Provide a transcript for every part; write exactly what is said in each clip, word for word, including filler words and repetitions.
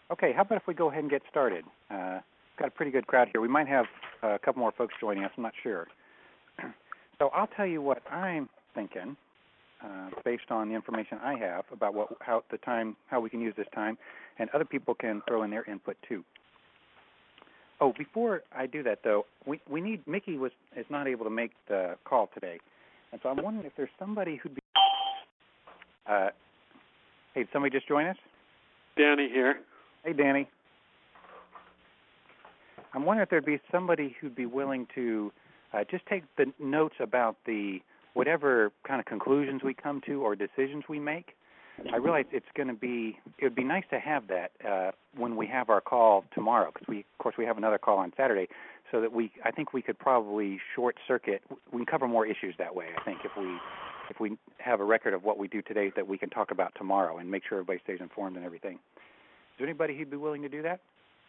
Okay, how about if we go ahead and get started? Uh, got a pretty good crowd here. We might have uh, a couple more folks joining us. I'm not sure. So I'll tell you what I'm thinking, uh, based on the information I have about what, how the time, how we can use this time, and other people can throw in their input too. Oh, before I do that though, we we need Mickey was is not able to make the call today, and so I'm wondering if there's somebody who'd be. Uh, hey, did somebody just join us? Danny here. Hey, Danny. I'm wondering if there'd be somebody who'd be willing to uh, just take the notes about the whatever kind of conclusions we come to or decisions we make. I realize it's going to be, it would be nice to have that uh, when we have our call tomorrow, because we, of course, we have another call on Saturday, so that we, I think we could probably short circuit, we can cover more issues that way, I think, if we, if we have a record of what we do today that we can talk about tomorrow and make sure everybody stays informed and everything. Is there anybody who'd be willing to do that?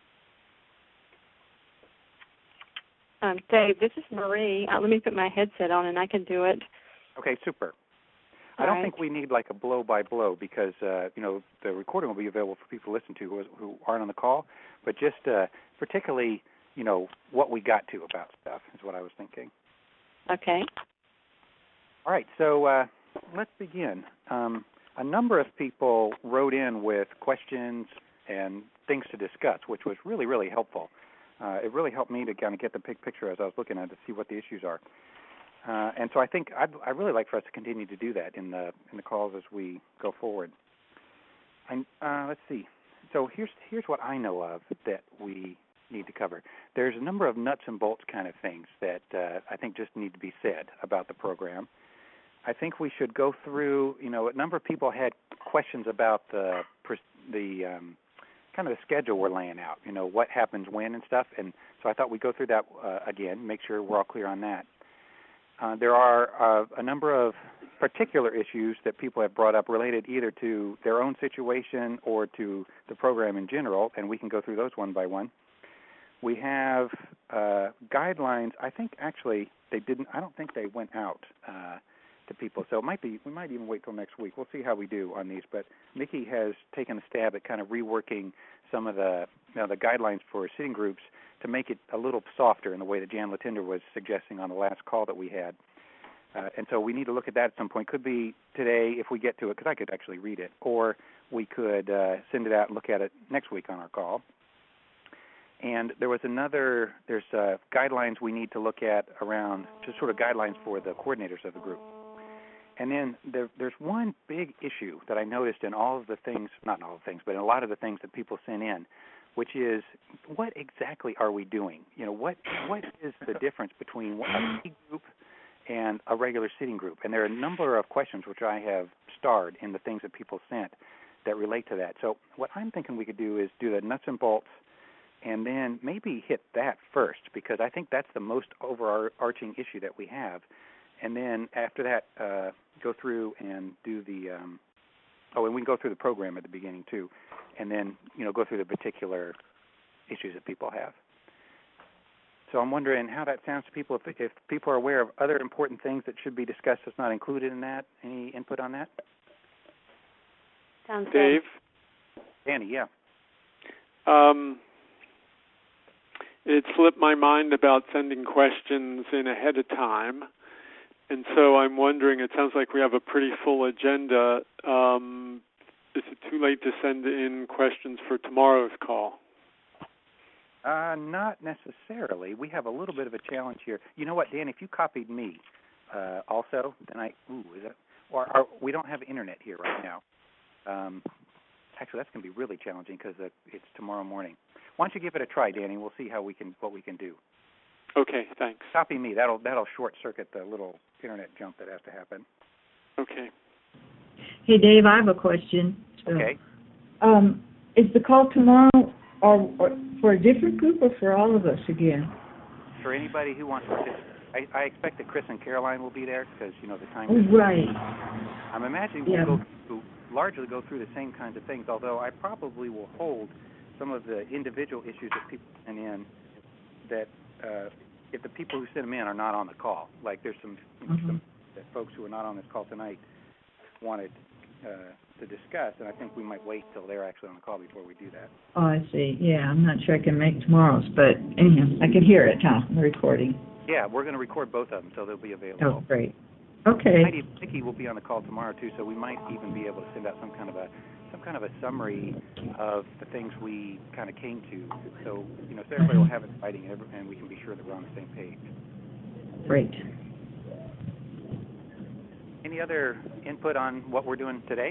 Um, Dave, this is Marie. Uh, let me put my headset on and I can do it. Okay, super. All I don't right. think we need like a blow-by-blow because, uh, you know, the recording will be available for people to listen to who, who aren't on the call, but just uh, particularly, you know, what we got to about stuff is what I was thinking. Okay. All right, so uh, let's begin. Um, a number of people wrote in with questions and things to discuss, which was really, really helpful. Uh, it really helped me to kind of get the big picture as I was looking at it to see what the issues are. Uh, and so I think I'd, I'd really like for us to continue to do that in the in the calls as we go forward. And uh, let's see. So here's here's what I know of that we need to cover. There's a number of nuts and bolts kind of things that uh, I think just need to be said about the program. I think we should go through. You know, a number of people had questions about the the um, kind of the schedule we're laying out. You know, what happens when and stuff. And so I thought we'd go through that uh, again, make sure we're all clear on that. Uh, there are uh, a number of particular issues that people have brought up related either to their own situation or to the program in general, and we can go through those one by one. We have uh, guidelines. I think actually they didn't. I don't think they went out uh, to people, so it might be. We might even wait till next week. We'll see how we do on these. But Mickey has taken a stab at kind of reworking some of the you know, the guidelines for sitting groups to make it a little softer in the way that Jan Latinder was suggesting on the last call that we had. Uh, and so we need to look at that at some point. Could be today if we get to it, because I could actually read it, or we could uh, send it out and look at it next week on our call. And there was another, there's uh, guidelines we need to look at around, just sort of guidelines for the coordinators of the group. And then there, there's one big issue that I noticed in all of the things, not in all the things, but in a lot of the things that people sent in, which is what exactly are we doing? You know, what what is the difference between a sitting group and a regular sitting group? And there are a number of questions which I have starred in the things that people sent that relate to that. So what I'm thinking we could do is do the nuts and bolts and then maybe hit that first, because I think that's the most overarching issue that we have. And then after that, uh, go through and do the um, oh, and we can go through the program at the beginning too, and then you know go through the particular issues that people have. So I'm wondering how that sounds to people. If, if people are aware of other important things that should be discussed that's not included in that, any input on that? Sounds Dave? good. Danny, yeah. Um, it slipped my mind about sending questions in ahead of time. And so I'm wondering, it sounds like we have a pretty full agenda. Um, is it too late to send in questions for tomorrow's call? Uh, not necessarily. We have a little bit of a challenge here. You know what, Dan, if you copied me uh, also, then I, ooh, is that, or, or we don't have internet here right now. Um, actually, that's going to be really challenging because it's tomorrow morning. Why don't you give it a try, Danny? We'll see how we can, what we can do. Okay, thanks. Copy me. That'll that'll short circuit the little internet jump that has to happen. Okay. Hey, Dave, I have a question. So, okay. Um, is the call tomorrow or, or for a different group or for all of us again? For anybody who wants to participate. I, I expect that Chris and Caroline will be there because, you know, the time is... Right. I'm imagining yeah. we'll go through, largely go through the same kinds of things, although I probably will hold some of the individual issues that people send in that... Uh, if the people who send them in are not on the call, like there's some, you know, mm-hmm. some that folks who are not on this call tonight wanted uh, to discuss, and I think we might wait till they're actually on the call before we do that. Oh, I see. Yeah, I'm not sure I can make tomorrow's, but anyhow, I can hear it, huh, the recording. Yeah, we're going to record both of them, so they'll be available. Oh, great. Okay. Heidi Vicky will be on the call tomorrow too, so we might even be able to send out some kind of a some kind of a summary of the things we kind of came to. So you know, so everybody will have it in writing, and we can be sure that we're on the same page. Great. Any other input on what we're doing today?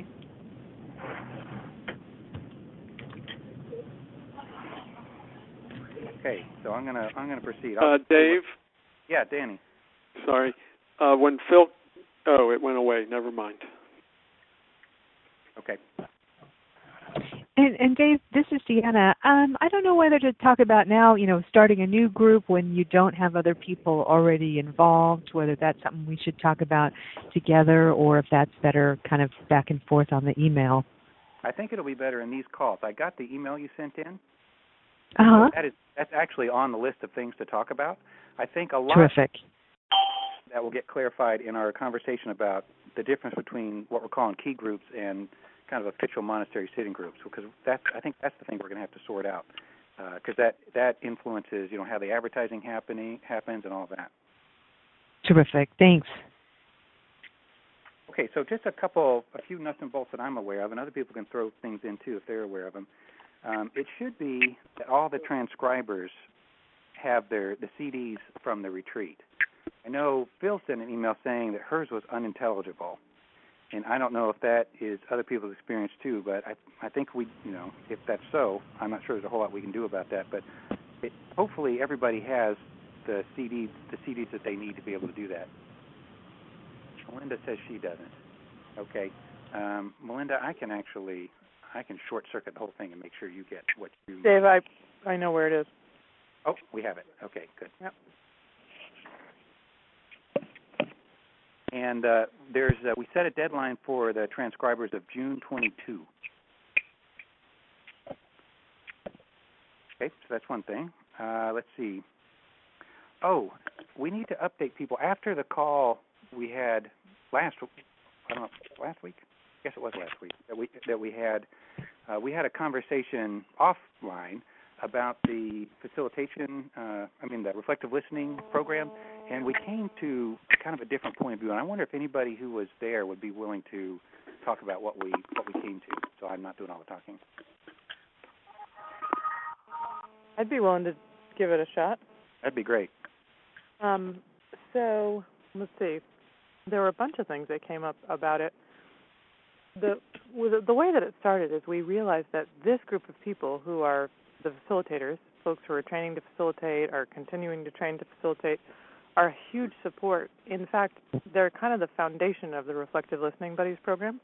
Okay, so I'm gonna I'm gonna proceed. Uh, Dave. Yeah, Danny. Sorry. Uh, when Phil, oh, it went away. Never mind. Okay. And, and Dave, this is Deanna. Um, I don't know whether to talk about now, you know, starting a new group when you don't have other people already involved, whether that's something we should talk about together or if that's better kind of back and forth on the email. I think it'll be better in these calls. I got the email you sent in. Uh-huh. So that is, that's actually on the list of things to talk about. I think a lot Terrific. that will get clarified in our conversation about the difference between what we're calling key groups and kind of official monastery sitting groups, because that's, I think that's the thing we're going to have to sort out, because uh, that, that influences, you know, how the advertising happening happens and all that. Terrific. Thanks. Okay, so just a couple, a few nuts and bolts that I'm aware of, and other people can throw things in too if they're aware of them. Um, it should be that all the transcribers have their the C Ds from the retreat. I know Phil sent an email saying that hers was unintelligible. And I don't know if that is other people's experience too, but I I think we, you know, if that's so, I'm not sure there's a whole lot we can do about that. But it, hopefully everybody has the C Ds, the C Ds that they need to be able to do that. Melinda says she doesn't. Okay, um, Melinda, I can actually, I can short circuit the whole thing and make sure you get what you. Dave, I I know where it is. Oh, we have it. Okay, good. Yep. And uh, there's uh, we set a deadline for the transcribers of June twenty-second. Okay, so that's one thing. Uh, let's see. Oh, we need to update people after the call we had last. I don't know, last week. I guess it was last week that we that we had. Uh, we had a conversation offline about the facilitation. Uh, I mean, the reflective listening program. And we came to kind of a different point of view, and I wonder if anybody who was there would be willing to talk about what we what we came to. So I'm not doing all the talking. I'd be willing to give it a shot. That'd be great. Um, so let's see. There were a bunch of things that came up about it. The the way that it started is we realized that this group of people who are the facilitators, folks who are training to facilitate, are continuing to train to facilitate, are a huge support. In fact, they're kind of the foundation of the Reflective Listening Buddies program,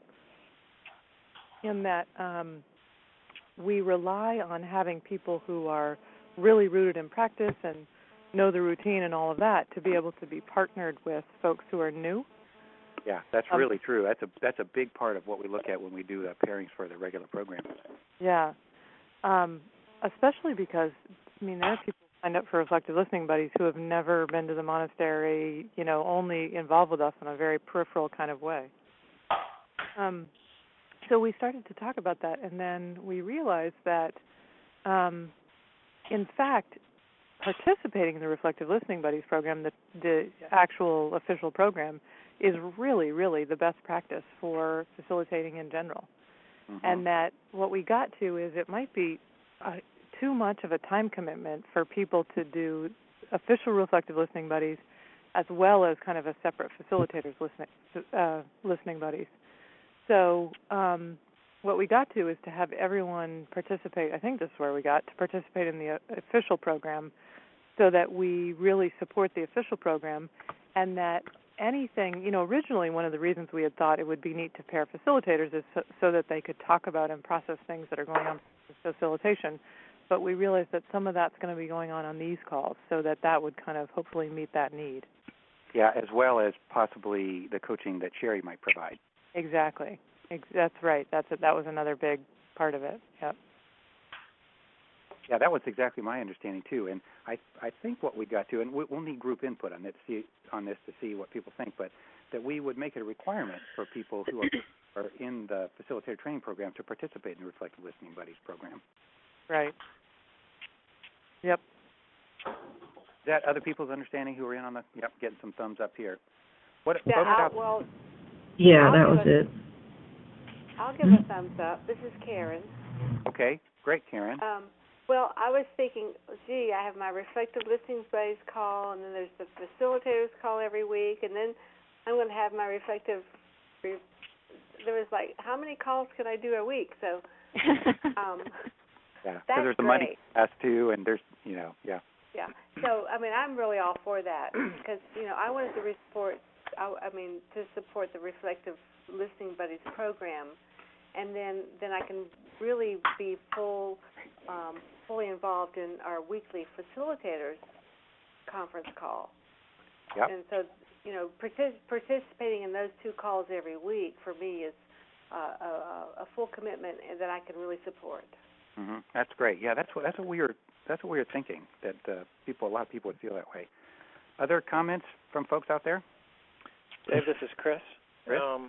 in that um, we rely on having people who are really rooted in practice and know the routine and all of that to be able to be partnered with folks who are new. Yeah, that's um, really true. That's a that's a big part of what we look at when we do the pairings for the regular program. Yeah, um, especially because, I mean, there are people signed up for Reflective Listening Buddies who have never been to the monastery, you know, only involved with us in a very peripheral kind of way. Um, so we started to talk about that, and then we realized that, um, in fact, participating in the Reflective Listening Buddies program, the, the actual official program, is really, really the best practice for facilitating in general. Mm-hmm. And that what we got to is it might be uh, too much of a time commitment for people to do official Reflective Listening Buddies as well as kind of a separate facilitators listening, uh, listening buddies. So um, what we got to is to have everyone participate. I think this is where we got to participate in the uh, official program so that we really support the official program, and that anything, you know, originally one of the reasons we had thought it would be neat to pair facilitators is so, so that they could talk about and process things that are going on in facilitation. But we realized that some of that's going to be going on on these calls, so that that would kind of hopefully meet that need. Yeah, as well as possibly the coaching that Sherry might provide. Exactly. That's right. That's a, that was another big part of it. Yep. Yeah, that was exactly my understanding too. And I I think what we got to, and we'll need group input on this, see, on this to see what people think, but that we would make it a requirement for people who are are in the facilitator training program to participate in the Reflective Listening Buddies program. Right. Yep. Is that other people's understanding who are in on the? Yep, getting some thumbs up here. What? Yeah, what I'll, about, well, Yeah, I'll that give was a, it. I'll give a thumbs up. This is Karen. okay, great, Karen. Um, well, I was thinking, gee, I have my Reflective Listening Buddies call, and then there's the facilitators call every week, and then I'm going to have my reflective. Re- there was like, how many calls can I do a week? So, um, yeah, that's there's the great. money class too, and there's, you know, yeah. Yeah. So, I mean, I'm really all for that because, you know, I wanted to report, I, I mean, to support the Reflective Listening Buddies program, and then, then I can really be full, um, fully involved in our weekly facilitators conference call. Yep. And so, you know, partic- participating in those two calls every week for me is uh, a, a full commitment that I can really support. Mm-hmm. That's great. Yeah, that's what that's what we were that's what we were thinking. That uh, people, a lot of people would feel that way. Other comments from folks out there? Dave, this is Chris. Chris? Um,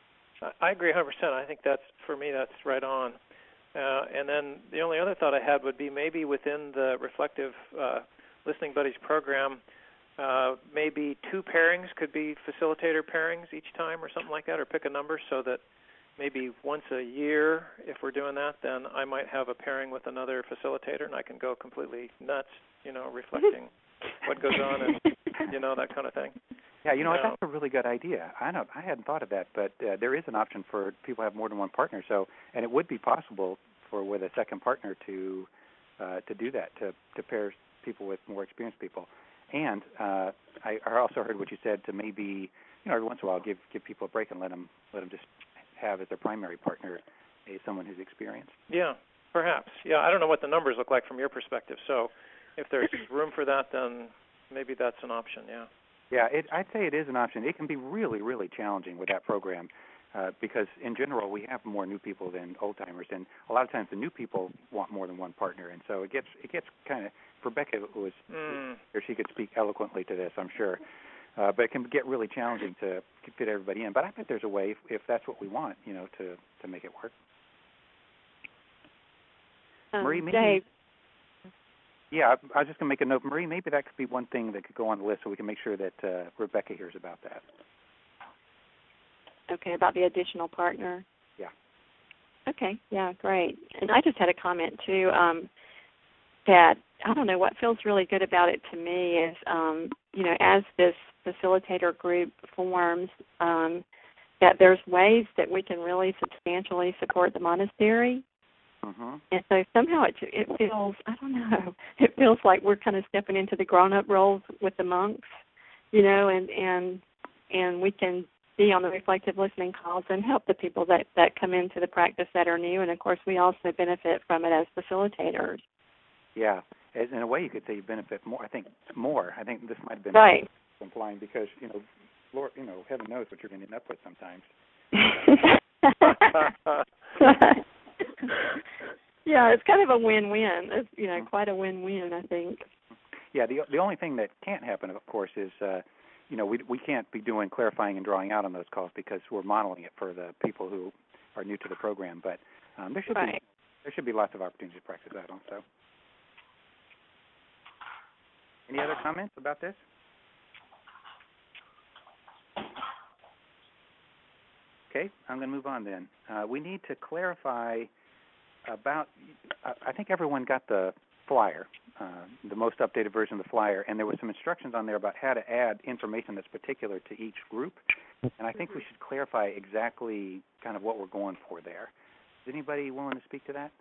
I agree one hundred percent. I think that's, for me, that's right on. Uh, and then the only other thought I had would be maybe within the Reflective uh, Listening Buddies program, uh, maybe two pairings could be facilitator pairings each time or something like that, or pick a number so that maybe once a year, if we're doing that, then I might have a pairing with another facilitator and I can go completely nuts, you know, reflecting what goes on and, you know, that kind of thing. Yeah, you know what? No. That's a really good idea. I don't, I hadn't thought of that, but uh, there is an option for people who have more than one partner. So, and it would be possible for with a second partner to uh, to do that, to to pair people with more experienced people. And uh, I, I also heard what you said to maybe, you know, every once in a while give give people a break and let them let them just have as their primary partner a someone who's experienced. Yeah, perhaps. Yeah, I don't know what the numbers look like from your perspective. So, if there's room for that, then maybe that's an option. Yeah. Yeah, it, I'd say it is an option. It can be really, really challenging with that program uh, because, in general, we have more new people than old-timers, and a lot of times the new people want more than one partner, and so it gets it gets kind of, for Becca, it was, Mm. or she could speak eloquently to this, I'm sure, uh, but it can get really challenging to fit everybody in. But I bet there's a way, if, if that's what we want, you know, to, to make it work. Um, Marie, maybe, Dave. Yeah, I, I was just going to make a note. Marie, maybe that could be one thing that could go on the list so we can make sure that uh, Rebecca hears about that. Okay, about the additional partner. Yeah. Okay, yeah, great. And I just had a comment, too, um, that, I don't know, what feels really good about it to me is, um, you know, as this facilitator group forms, um, that there's ways that we can really substantially support the monastery. Mm-hmm. And so somehow it it feels, I don't know, it feels like we're kind of stepping into the grown-up roles with the monks, you know, and, and and we can be on the reflective listening calls and help the people that, that come into the practice that are new. And, of course, we also benefit from it as facilitators. Yeah. As in a way, you could say you benefit more. I think more. I think this might have been right. implying because, you know, Lord, you know, heaven knows what you're going to end up with sometimes. Yeah, it's kind of a win-win. It's, you know, quite a win-win, I think. Yeah, the the only thing that can't happen, of course, is, uh, you know, we we can't be doing clarifying and drawing out on those calls because we're modeling it for the people who are new to the program. But um, there should right. be there should be lots of opportunities to practice that also. Any other comments about this? Okay, I'm going to move on then. Uh, we need to clarify about, uh, I think everyone got the flyer, uh, the most updated version of the flyer, and there was some instructions on there about how to add information that's particular to each group, and I think we should clarify exactly kind of what we're going for there. Is anybody willing to speak to that?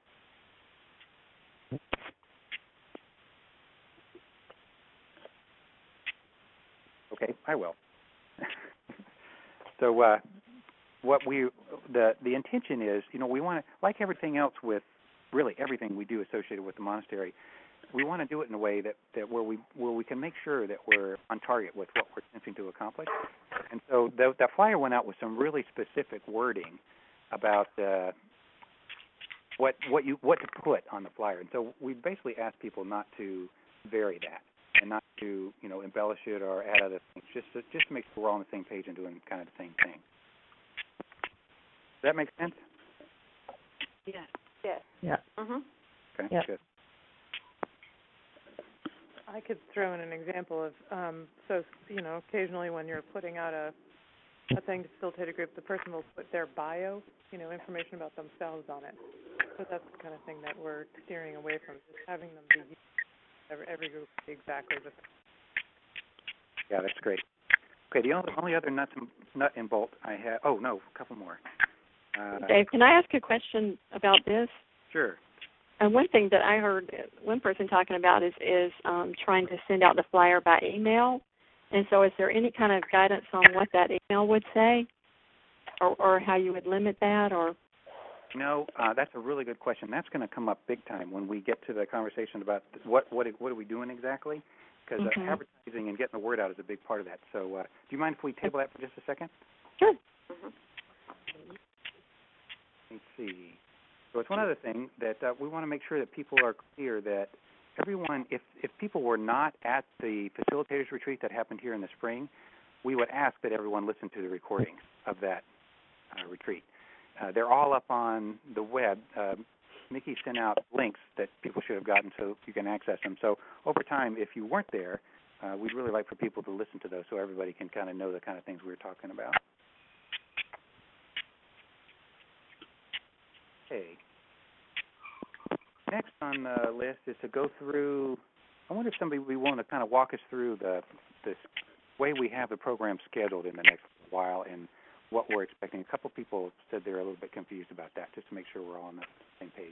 Okay, I will. so uh, what we the the intention is, you know, we want to, like everything else with really everything we do associated with the monastery, we want to do it in a way that, that where we where we can make sure that we're on target with what we're attempting to accomplish. And so the, that flyer went out with some really specific wording about uh, what what you what to put on the flyer. And so we basically asked people not to vary that and not to, you know, embellish it or add other things, just to, just to make sure we're all on the same page and doing kind of the same thing. that make sense? Yes. Yes. Yeah. Mhm. Okay, Yeah. good. I could throw in an example of, um, so, you know, occasionally when you're putting out a, a thing to facilitate a group, the person will put their bio, you know, information about themselves on it. So that's the kind of thing that we're steering away from, just having them be, every, every group be exactly the same. Yeah, that's great. Okay, the only, only other nuts and, nut and bolt I have, oh, no, a couple more. Uh, Dave, can I ask a question about this? Sure. Uh, one thing that I heard one person talking about is is um, trying to send out the flyer by email. And so is there any kind of guidance on what that email would say, or, or how you would limit that? Or You know, uh, that's a really good question. That's going to come up big time when we get to the conversation about what what what are we doing exactly, because mm-hmm. uh, advertising and getting the word out is a big part of that. So uh, do you mind if we table that for just a second? Sure. Mhm. Let's see. So it's one other thing that uh, we want to make sure that people are clear that everyone, if, if people were not at the facilitators retreat that happened here in the spring, we would ask that everyone listen to the recordings of that uh, retreat. Uh, they're all up on the web. Uh, Nikki sent out links that people should have gotten so you can access them. So over time, if you weren't there, uh, we'd really like for people to listen to those so everybody can kind of know the kind of things we were talking about. Okay. Next on the list is to go through, I wonder if somebody would be willing to kind of walk us through the this way we have the program scheduled in the next while and what we're expecting. A couple people said they're a little bit confused about that, just to make sure we're all on the same page.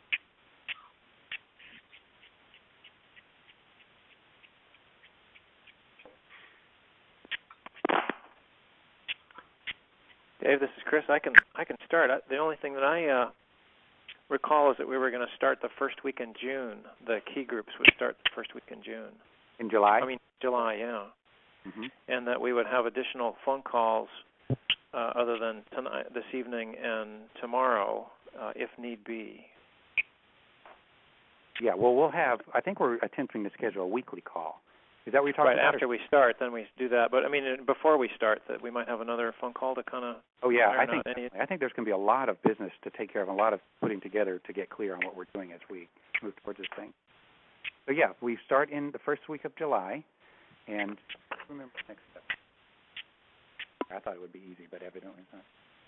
Dave, this is Chris. I can I can start. I, the only thing that I uh, recall is that we were going to start the first week in June. The key groups would start the first week in June. In July? I mean July, yeah. Mm-hmm. And that we would have additional phone calls uh, other than tonight, this evening and tomorrow, uh, if need be. Yeah, well, we'll have, I think we're attempting to schedule a weekly call. Is that what you're talking right, about? Right, after we start, then we do that. But, I mean, before we start, that we might have another phone call to kind of... Oh, yeah, I think any... I think there's going to be a lot of business to take care of, a lot of putting together to get clear on what we're doing as we move towards this thing. So, yeah, we start in the first week of July, and remember the next step. I thought it would be easy, but evidently it's not.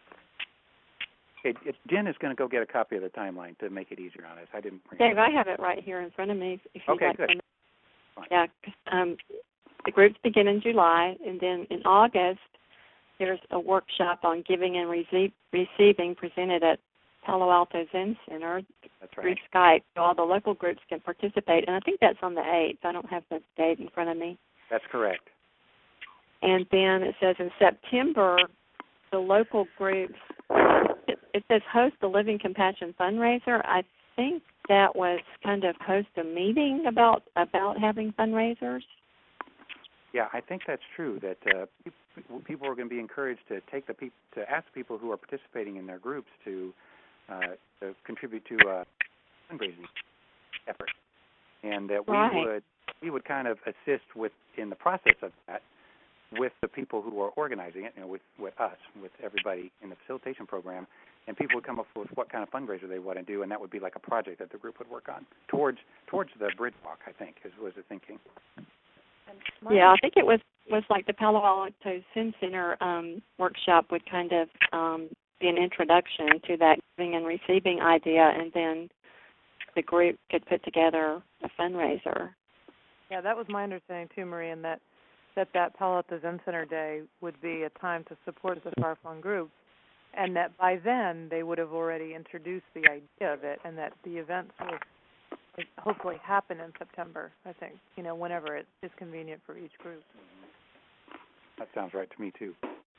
Okay, it, Jen is going to go get a copy of the timeline to make it easier on us. I didn't bring Dave, it. I have it right here in front of me. If you'd Okay, like good. to. Yeah, um, the groups begin in July, and then in August, there's a workshop on giving and receive, receiving presented at Palo Alto Zen Center That's through right. Skype. So all the local groups can participate, and I think that's on the eighth. I don't have the date in front of me. That's correct. And then it says in September, the local groups, it, it says host the Living Compassion fundraiser. I think that was kind of host a meeting about about having fundraisers. Yeah, I think that's true. That uh, people, people are going to be encouraged to take the peop- to ask people who are participating in their groups to, uh, to contribute to a fundraising effort, and that we Right. would we would kind of assist with in the process of that with the people who are organizing it, you know, with with us, with everybody in the facilitation program, and people would come up with what kind of fundraiser they want to do, and that would be like a project that the group would work on towards towards the bridge walk. I think is was the thinking. Yeah, I think it was, was like the Palo Alto Zen Center um, workshop would kind of um, be an introduction to that giving and receiving idea, and then the group could put together a fundraiser. Yeah, that was my understanding too, Marie, and that that, that Palo Alto Zen Center Day would be a time to support the far-flung groups, and that by then they would have already introduced the idea of it, and that the events would hopefully happen in September, I think, you know, whenever it is convenient for each group. That sounds right to me, too.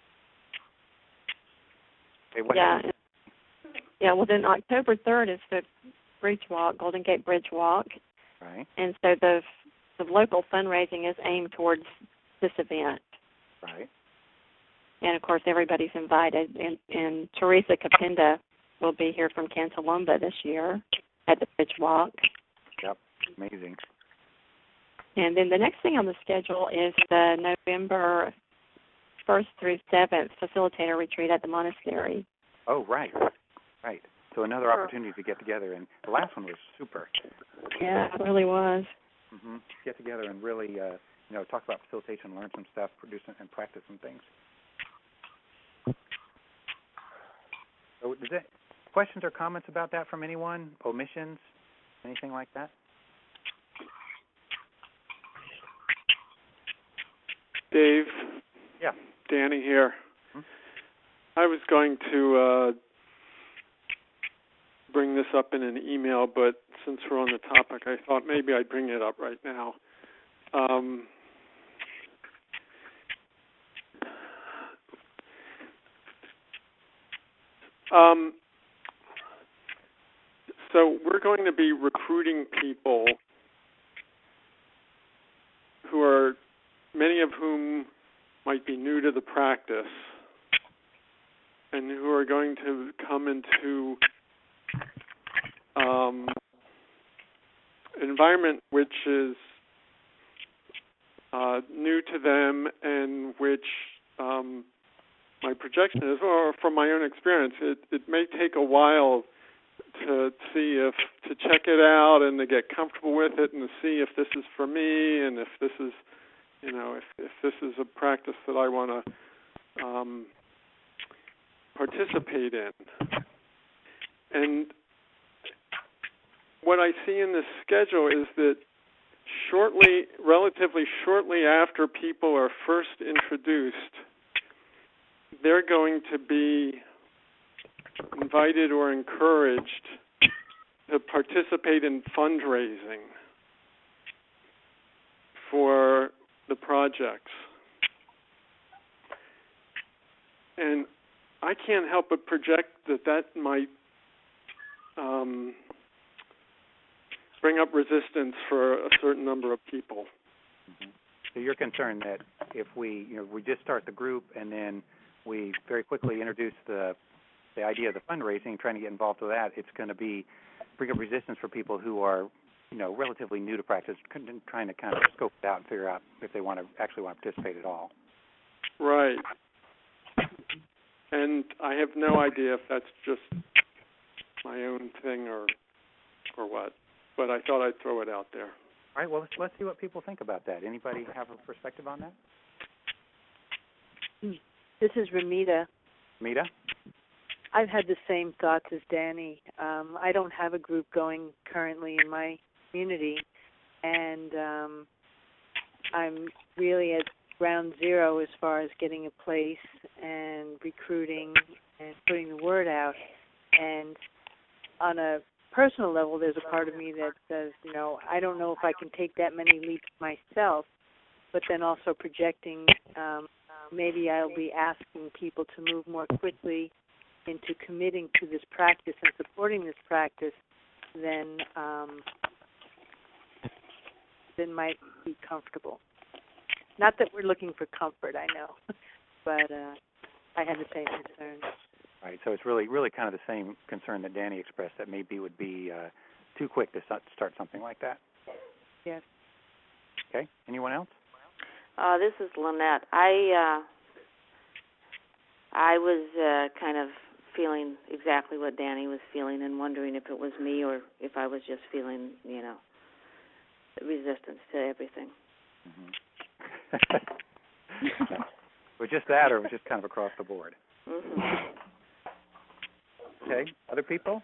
Okay, what Yeah. happens? Yeah, well, then October third is the Bridge Walk, Golden Gate Bridge Walk. Right. And so the, the local fundraising is aimed towards this event. Right. And, of course, everybody's invited. And, and Teresa Capenda will be here from Cantalumba this year at the Bridge Walk. Yep, amazing. And then the next thing on the schedule is the November first through seventh facilitator retreat at the monastery. Oh, right, right. So another Sure. opportunity to get together, and the last one was super. Yeah, it really was. Mm-hmm. Get together and really, uh, you know, talk about facilitation, learn some stuff, produce some, and practice some things. So, is that questions or comments about that from anyone? Omissions, anything like that? Dave? Yeah. Danny here. Hmm? I was going to uh, bring this up in an email, but since we're on the topic, I thought maybe I'd bring it up right now. Um, um, so we're going to be recruiting people who are, many of whom might be new to the practice, and who are going to come into um, an environment which is uh, new to them, and which um, my projection is, or from my own experience, it, it may take a while to see if, to check it out and to get comfortable with it and to see if this is for me and if this is, you know, if, if this is a practice that I want to um, participate in. And what I see in this schedule is that shortly, relatively shortly after people are first introduced, they're going to be invited or encouraged to participate in fundraising for the projects. And I can't help but project that that might um, bring up resistance for a certain number of people. Mm-hmm. So you're concerned that if we, you know, we just start the group and then we very quickly introduce the the idea of the fundraising, trying to get involved with that, it's going to be bring up resistance for people who are, you know, relatively new to practice, trying to kind of scope it out and figure out if they want to actually want to participate at all. Right. And I have no idea if that's just my own thing or or what, but I thought I'd throw it out there. All right. Well, let's let's see what people think about that. Anybody have a perspective on that? This is Ramita. Ramita? I've had the same thoughts as Danny. Um, I don't have a group going currently in my community, and um, I'm really at ground zero as far as getting a place and recruiting and putting the word out. And on a personal level, there's a part of me that says, you know, I don't know if I can take that many leaps myself, but then also projecting um, maybe I'll be asking people to move more quickly into committing to this practice and supporting this practice than um, than might be comfortable. Not that we're looking for comfort, I know, but uh, I have the same concern. Right. So it's really, really kind of the same concern that Danny expressed, that maybe it would be uh, too quick to start something like that. Yes. Okay. Anyone else? Uh, this is Lynette. I uh, I was uh, kind of feeling exactly what Danny was feeling and wondering if it was me or if I was just feeling, you know, resistance to everything. Mm-hmm. Was just that, or was just kind of across the board? Mm-hmm. Okay. Other people?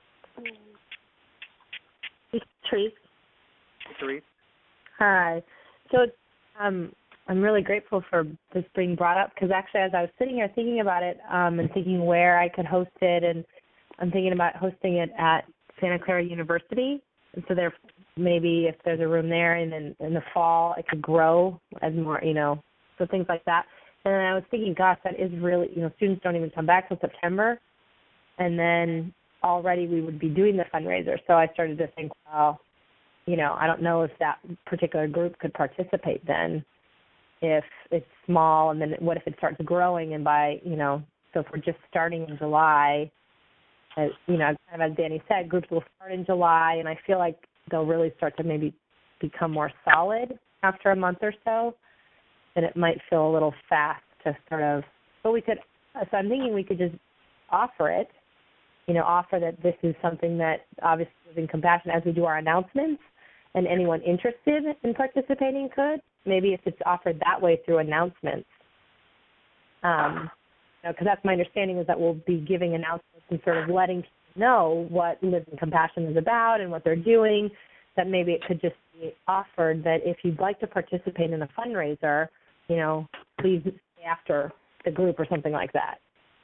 Therese. Therese. Hi. So um, I'm really grateful for this being brought up, because actually as I was sitting here thinking about it um, and thinking where I could host it, and I'm thinking about hosting it at Santa Clara University. And so there, maybe if there's a room there, and then in the fall it could grow as more, you know, so things like that. And then I was thinking, gosh, that is really, you know, students don't even come back till September. And then already we would be doing the fundraiser. So I started to think, well, you know, I don't know if that particular group could participate then, if it's small, and then what if it starts growing, and by, you know, so if we're just starting in July, uh, you know, kind of as Danny said, groups will start in July, and I feel like they'll really start to maybe become more solid after a month or so, and it might feel a little fast to sort of, but we could, so I'm thinking we could just offer it, you know, offer that this is something that obviously Living Compassion, as we do our announcements, and anyone interested in participating could. Maybe if it's offered that way through announcements. Um, you know, because that's my understanding is that we'll be giving announcements and sort of letting people know what Living Compassion is about and what they're doing, that maybe it could just be offered that if you'd like to participate in a fundraiser, you know, please stay after the group or something like that.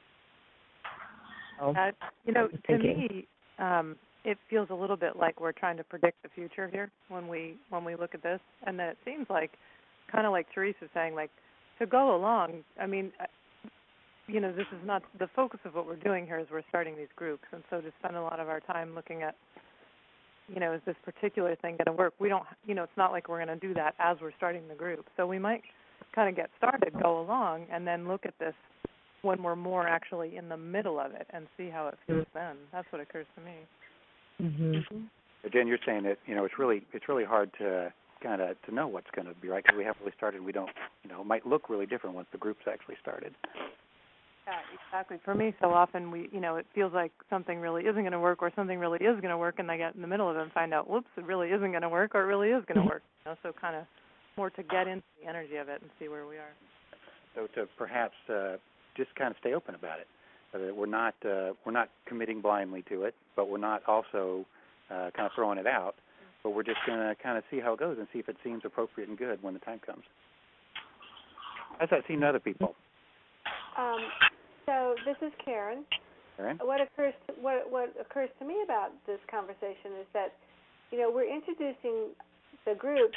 So, uh, you know, to thinking. me, um, it feels a little bit like we're trying to predict the future here when we when we look at this, and then it seems like, kind of like Teresa's saying, like, to go along. I mean, you know, this is not the focus of what we're doing here. Is we're starting these groups, and so to spend a lot of our time looking at, you know, is this particular thing going to work? We don't, you know, it's not like we're going to do that as we're starting the group. So we might kind of get started, go along, and then look at this when we're more actually in the middle of it and see how it feels then. That's what occurs to me. Mm-hmm. But Jen, you're saying that, you know, it's really it's really hard to kind of to know what's going to be right because we haven't really started. We don't, you know, it might look really different once the group's actually started. Yeah, exactly. For me, so often we, you know, it feels like something really isn't going to work or something really is going to work, and I get in the middle of it and find out, whoops, it really isn't going to work or it really is going to work. You know, so kind of more to get into the energy of it and see where we are. So to perhaps uh, just kind of stay open about it. Uh, we're not uh, we're not committing blindly to it, but we're not also uh, kind of throwing it out. But we're just going to kind of see how it goes and see if it seems appropriate and good when the time comes. How's that seem to other people? Um, so this is Karen. Karen? What occurs to, what what occurs to me about this conversation is that, you know, we're introducing the group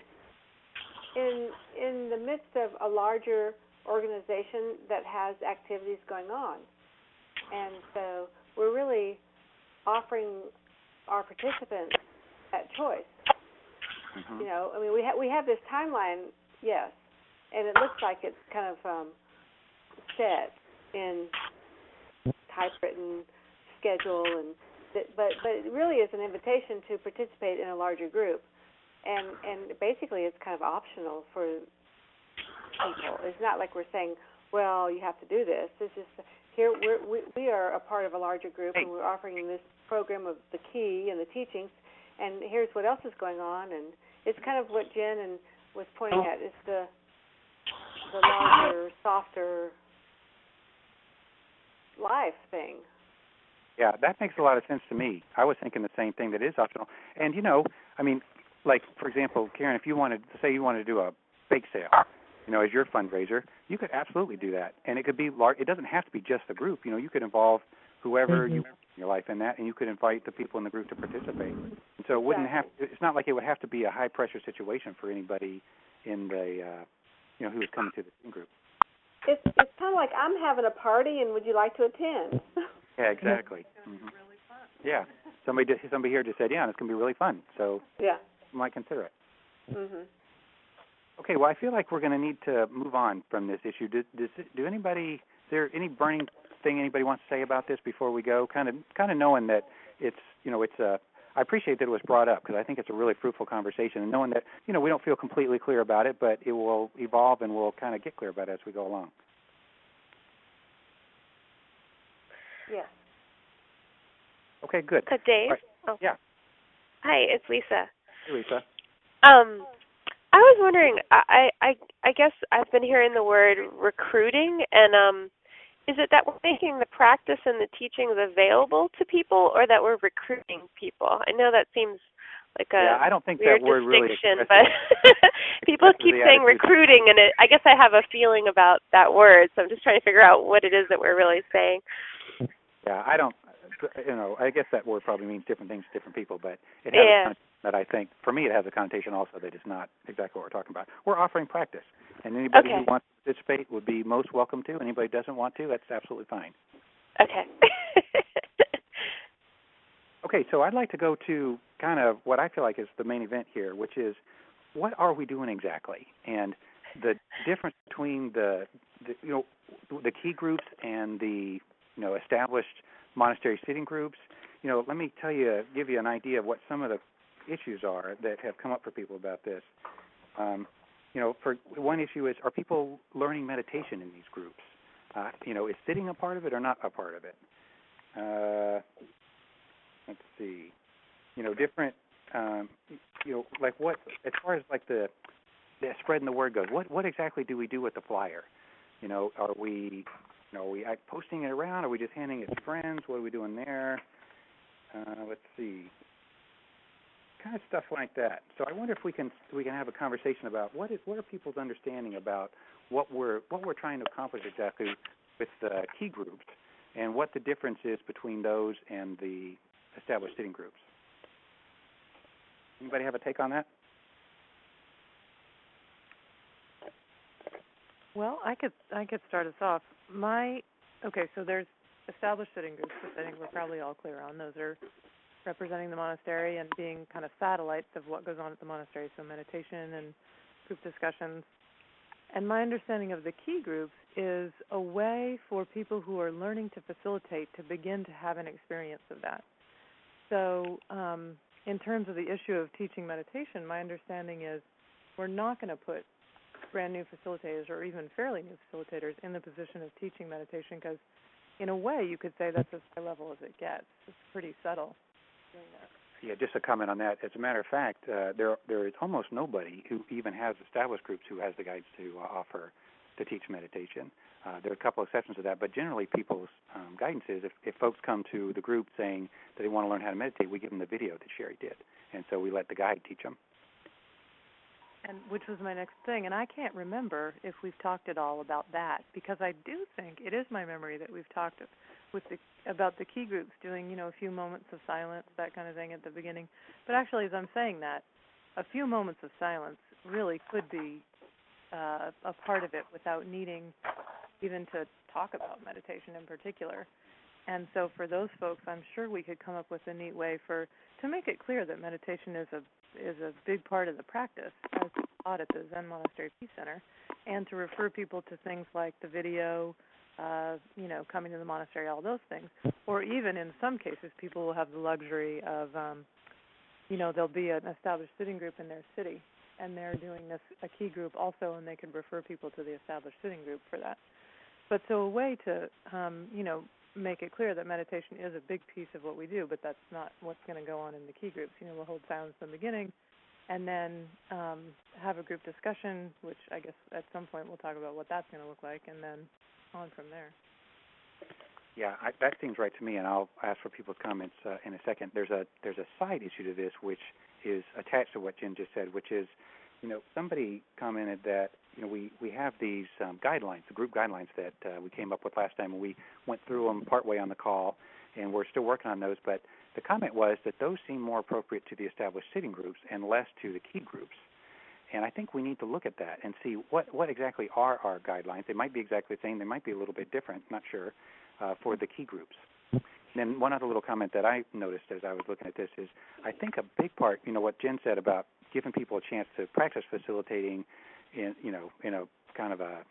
in in the midst of a larger organization that has activities going on, and so we're really offering our participants that choice. Mm-hmm. You know, I mean, we have we have this timeline, yes, and it looks like it's kind of um, set in typewritten schedule, and th- but but it really is an invitation to participate in a larger group, and and basically it's kind of optional for people. It's not like we're saying, well, you have to do this. It's just here we're, we we are a part of a larger group, and we're offering this program of the key and the teachings, and here's what else is going on, and it's kind of what Jen and was pointing at. It's the the larger, softer life thing. Yeah, that makes a lot of sense to me. I was thinking the same thing, that is optional. And, you know, I mean, like, for example, Karen, if you wanted to say you wanted to do a bake sale, you know, as your fundraiser, you could absolutely do that. And it could be large. It doesn't have to be just the group. You know, you could involve whoever mm-hmm. you want in your life in that, and you could invite the people in the group to participate. And so it wouldn't exactly. have, it's not like it would have to be a high-pressure situation for anybody in the, uh, you know, who is coming to the group. It's it's kind of like I'm having a party, and would you like to attend? Yeah, exactly. Mm-hmm. Really fun. Yeah, somebody did, somebody here just said, yeah, it's going to be really fun. So yeah, you might consider it. Mm-hmm. Okay, well, I feel like we're going to need to move on from this issue. Do, does, do anybody, is there any burning thing anybody wants to say about this before we go? Kind of, kind of knowing that it's, you know, it's a. I appreciate that it was brought up because I think it's a really fruitful conversation, and knowing that, you know, we don't feel completely clear about it, but it will evolve and we'll kind of get clear about it as we go along. Yes. Okay, good. Uh, Dave? Right. Oh. Yeah. Hi, it's Lisa. Hey, Lisa. Um, I was wondering, I, I, I guess I've been hearing the word recruiting, and um, is it that we're making the practice and the teachings available to people, or that we're recruiting people? I know that seems like a yeah, I don't think weird that word distinction, really but people keep saying recruiting, and it, I guess I have a feeling about that word, so I'm just trying to figure out what it is that we're really saying. Yeah, I don't, you know, I guess that word probably means different things to different people, but it has yeah. a connotation that I think, for me, it has a connotation also that is not exactly what we're talking about. We're offering practice, and anybody okay. who wants to participate would be most welcome to. Anybody who doesn't want to, that's absolutely fine. Okay. Okay, so I'd like to go to kind of what I feel like is the main event here, which is what are we doing exactly? And the difference between the, the you know, the key groups and the you know, established monastery sitting groups. You know, let me tell you, give you an idea of what some of the issues are that have come up for people about this. Um, you know, for one issue is, are people learning meditation in these groups? Uh, you know, is sitting a part of it or not a part of it? uh, let's see, you know, different, um, you know, like what, as far as like the, the spreading the word goes, what, what exactly do we do with the flyer? You know, are we, you know, are we posting it around? Are we just handing it to friends? What are we doing there? Uh, let's see, kind of stuff like that. So I wonder if we can we can have a conversation about what is what are people's understanding about what we're what we're trying to accomplish exactly with the key groups, and what the difference is between those and the established sitting groups. Anybody have a take on that? Well, I could I could start us off. My okay, so there's established sitting groups, which I think we're probably all clear on. Those are representing the monastery and being kind of satellites of what goes on at the monastery, so meditation and group discussions. And my understanding of the key groups is a way for people who are learning to facilitate to begin to have an experience of that. So um, in terms of the issue of teaching meditation, my understanding is we're not going to put brand new facilitators or even fairly new facilitators in the position of teaching meditation, because in a way you could say that's as high level as it gets. It's pretty subtle doing that. Yeah, just a comment on that. As a matter of fact, uh, there there is almost nobody who even has established groups who has the guides to uh, offer to teach meditation. Uh, there are a couple of exceptions to that, but generally people's um, guidance is if, if folks come to the group saying that they want to learn how to meditate, we give them the video that Sherry did, and so we let the guide teach them. And which was my next thing, and I can't remember if we've talked at all about that, because I do think it is my memory that we've talked with the, about the key groups doing, you know, a few moments of silence, that kind of thing at the beginning. But actually, as I'm saying that, a few moments of silence really could be uh, a part of it without needing even to talk about meditation in particular. And so for those folks, I'm sure we could come up with a neat way for to make it clear that meditation is a is a big part of the practice as taught at the Zen Monastery Peace Center, and to refer people to things like the video, uh, you know, coming to the monastery, all those things. Or even in some cases, people will have the luxury of, um, you know, there'll be an established sitting group in their city, and they're doing this, a key group also, and they could refer people to the established sitting group for that. But so a way to, um, you know, make it clear that meditation is a big piece of what we do, but that's not what's going to go on in the key groups. You know, we'll hold silence in the beginning, and then um, have a group discussion, which I guess at some point we'll talk about what that's going to look like, and then on from there. Yeah, I, that seems right to me, and I'll ask for people's comments uh, in a second. There's a there's a side issue to this, which is attached to what Jen just said, which is, you know, somebody commented that, you know, we, we have these um, guidelines, the group guidelines that uh, we came up with last time, and we went through them partway on the call, and we're still working on those. But the comment was that those seem more appropriate to the established sitting groups and less to the key groups. And I think we need to look at that and see what, what exactly are our guidelines. They might be exactly the same. They might be a little bit different, not sure, uh, for the key groups. And then one other little comment that I noticed as I was looking at this is I think a big part, you know, what Jen said about giving people a chance to practice facilitating in, you know, in a kind of a,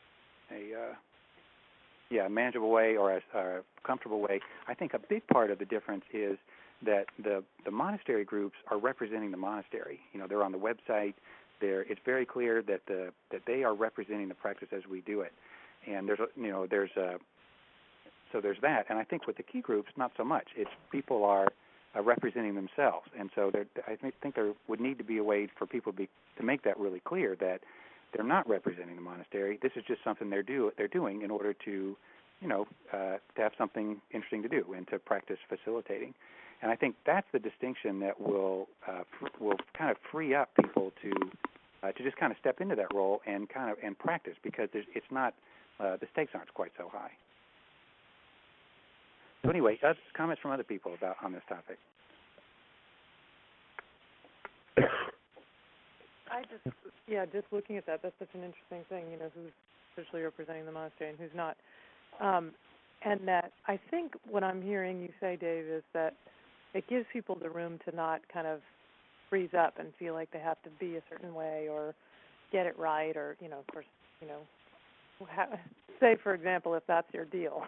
a uh, yeah, manageable way or a, a comfortable way. I think a big part of the difference is that the the monastery groups are representing the monastery. You know, they're on the website. They're, it's very clear that the that they are representing the practice as we do it. And there's a, you know, there's a so there's that. And I think with the key groups, not so much. It's people are uh, representing themselves, and so there, I think, think there would need to be a way for people to be to make that really clear that they're not representing the monastery. This is just something they're do they're doing in order to, you know, uh, to have something interesting to do and to practice facilitating. And I think that's the distinction that will uh, fr- will kind of free up people to uh, to just kind of step into that role and kind of and practice, because there's, it's not uh, the stakes aren't quite so high. So anyway, uh, comments from other people about on this topic. I just, yeah, just looking at that, that's such an interesting thing, you know, who's officially representing the monastery and who's not. Um, and that I think what I'm hearing you say, Dave, is that it gives people the room to not kind of freeze up and feel like they have to be a certain way or get it right, or, you know, of course, you know, ha- say, for example, if that's your deal.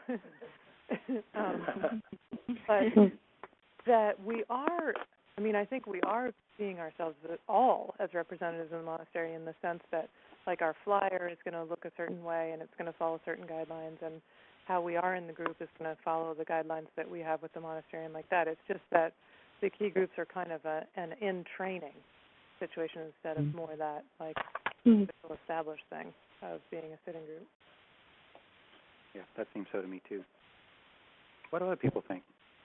um, but that we are, I mean, I think we are seeing ourselves all as representatives in the monastery, in the sense that, like, our flyer is going to look a certain way and it's going to follow certain guidelines, and how we are in the group is going to follow the guidelines that we have with the monastery and like that. It's just that the key groups are kind of a, an in-training situation instead of more that, like, mm-hmm. established thing of being a sitting group. Yeah, that seems so to me, too. What do other people think?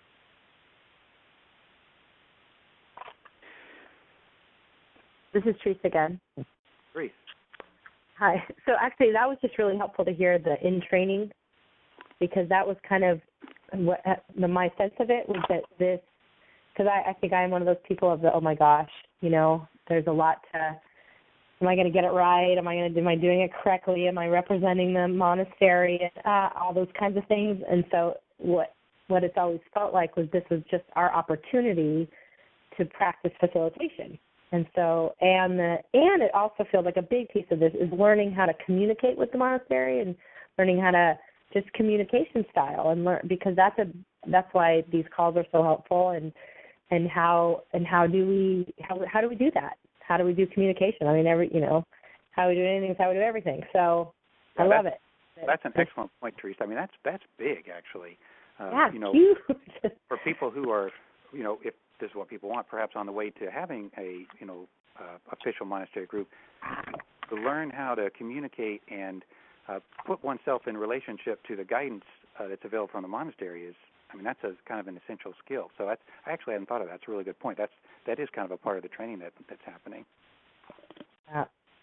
This is Teresa again. Teresa. Hi. So actually, that was just really helpful to hear the in-training, because that was kind of what the, my sense of it was that this, because I, I think I'm one of those people of the, oh, my gosh, you know, there's a lot to, am I going to get it right? Am I going to, am I doing it correctly? Am I representing the monastery? And, uh, all those kinds of things. And so what what it's always felt like was this was just our opportunity to practice facilitation. And so, and the, and it also feels like a big piece of this is learning how to communicate with the monastery and learning how to just communication style and learn, because that's a that's why these calls are so helpful. And and how and how do we how how do we do that? How do we do communication? I mean, every you know, how we do anything is how we do everything. So yeah, I love it. That's an excellent point, Teresa. I mean, that's that's big actually. Uh, yeah, you know, huge. For people who are, you know, if this is what people want, perhaps on the way to having a, you know, uh, official monastery group, to learn how to communicate and uh, put oneself in relationship to the guidance uh, that's available from the monastery is, I mean, that's a kind of an essential skill. So that's, I actually hadn't thought of that. That's a really good point. That's that is kind of a part of the training that that's happening. Yeah.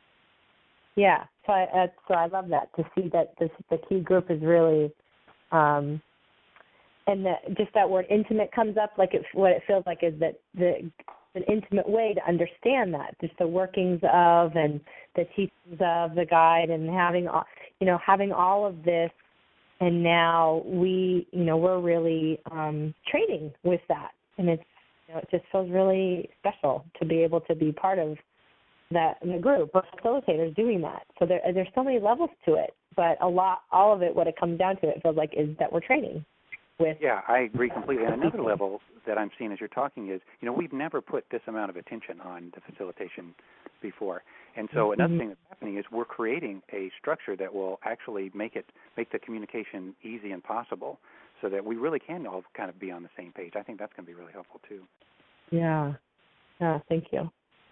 Yeah. So I uh, so I love that, to see that this the key group is really. Um, And the, just that word intimate comes up, like it, what it feels like is that the an intimate way to understand that, just the workings of and the teachings of the guide, and having all, you know, having all of this, and now we, you know, we're really um, training with that, and it's, you know, it just feels really special to be able to be part of that in the group of facilitators doing that. So there, there's so many levels to it, but a lot, all of it, what it comes down to, it feels like is that we're training. With. Yeah, I agree completely. And another level that I'm seeing as you're talking is, you know, we've never put this amount of attention on the facilitation before. And so mm-hmm. another thing that's happening is we're creating a structure that will actually make it make the communication easy and possible, so that we really can all kind of be on the same page. I think that's going to be really helpful too. Yeah. Yeah, thank you.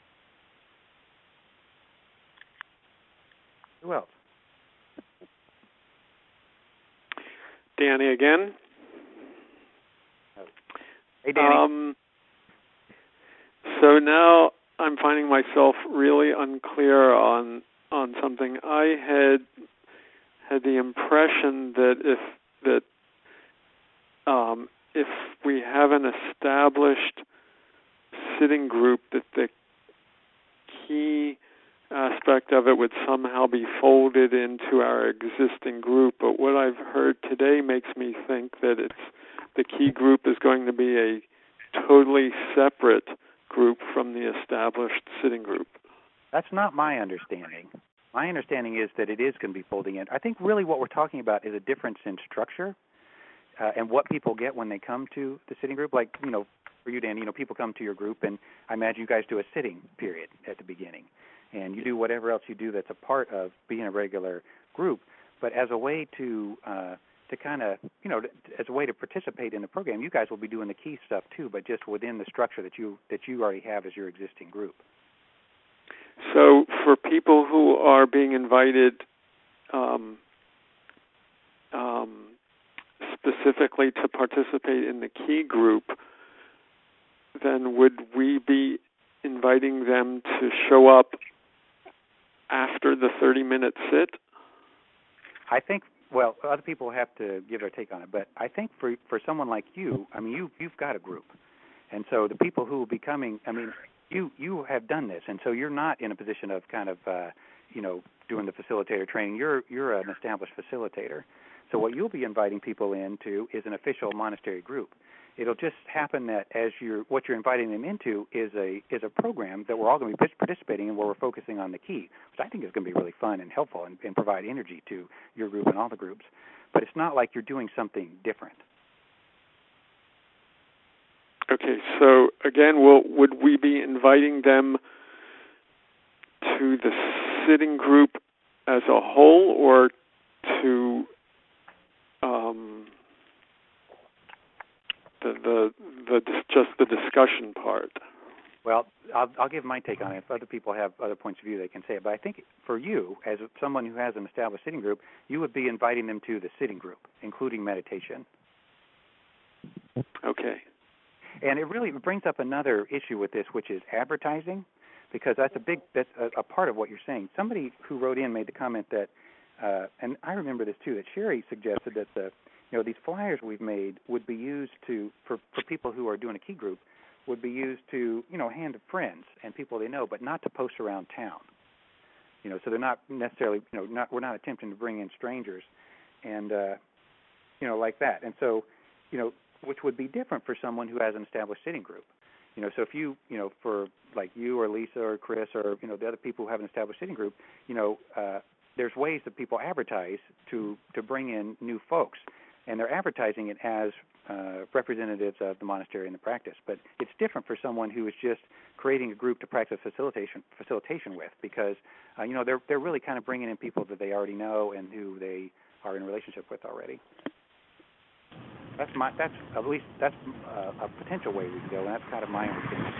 Who else? Danny again. Hey, Danny. Um, so now I'm finding myself really unclear on on something. I had had the impression that if that um, if we have an established sitting group, that the key aspect of it would somehow be folded into our existing group. But what I've heard today makes me think that it's the key group is going to be a totally separate group from the established sitting group. That's not my understanding. My understanding is that it is going to be folding in. I think really what we're talking about is a difference in structure uh, and what people get when they come to the sitting group. Like, you know, for you, Dan, you know, people come to your group, and I imagine you guys do a sitting period at the beginning, and you do whatever else you do that's a part of being a regular group. But as a way to uh, to kind of, you know, as a way to participate in the program, you guys will be doing the key stuff too, but just within the structure that you that you already have as your existing group. So for people who are being invited um, um, specifically to participate in the key group, then would we be inviting them to show up after the thirty-minute sit? I think, well, other people have to give their take on it, but I think for for someone like you, I mean, you, you've got a group. And so the people who will be coming, I mean, you, you have done this, and so you're not in a position of kind of, uh, you know, doing the facilitator training. You're you're an established facilitator. So what you'll be inviting people into is an official monastery group. It'll just happen that as you're, what you're inviting them into is a is a program that we're all going to be participating in, where we're focusing on the key, which I think is going to be really fun and helpful and, and provide energy to your group and all the groups. But it's not like you're doing something different. Okay, so again, will, would we be inviting them to the sitting group as a whole, or to um, the the the just the discussion part. Well, I'll, I'll give my take on it. If other people have other points of view, they can say it. But I think for you, as someone who has an established sitting group, you would be inviting them to the sitting group, including meditation. Okay. And it really brings up another issue with this, which is advertising, because that's a big that's a, a part of what you're saying. Somebody who wrote in made the comment that, uh, and I remember this too, that Sherry suggested that the you know these flyers we've made would be used to for for people who are doing a key group would be used to you know hand to friends and people they know, but not to post around town. You know, so they're not necessarily you know not we're not attempting to bring in strangers, and uh, you know like that. And so you know. which would be different for someone who has an established sitting group. You know, so if you, you know, for like you or Lisa or Chris or, you know, the other people who have an established sitting group, you know, uh, there's ways that people advertise to, to bring in new folks. And they're advertising it as uh, representatives of the monastery and the practice. But it's different for someone who is just creating a group to practice facilitation facilitation with because, uh, you know, they're, they're really kind of bringing in people that they already know and who they are in a relationship with already. That's my. That's at least that's uh, a potential way we can go, and that's kind of my understanding.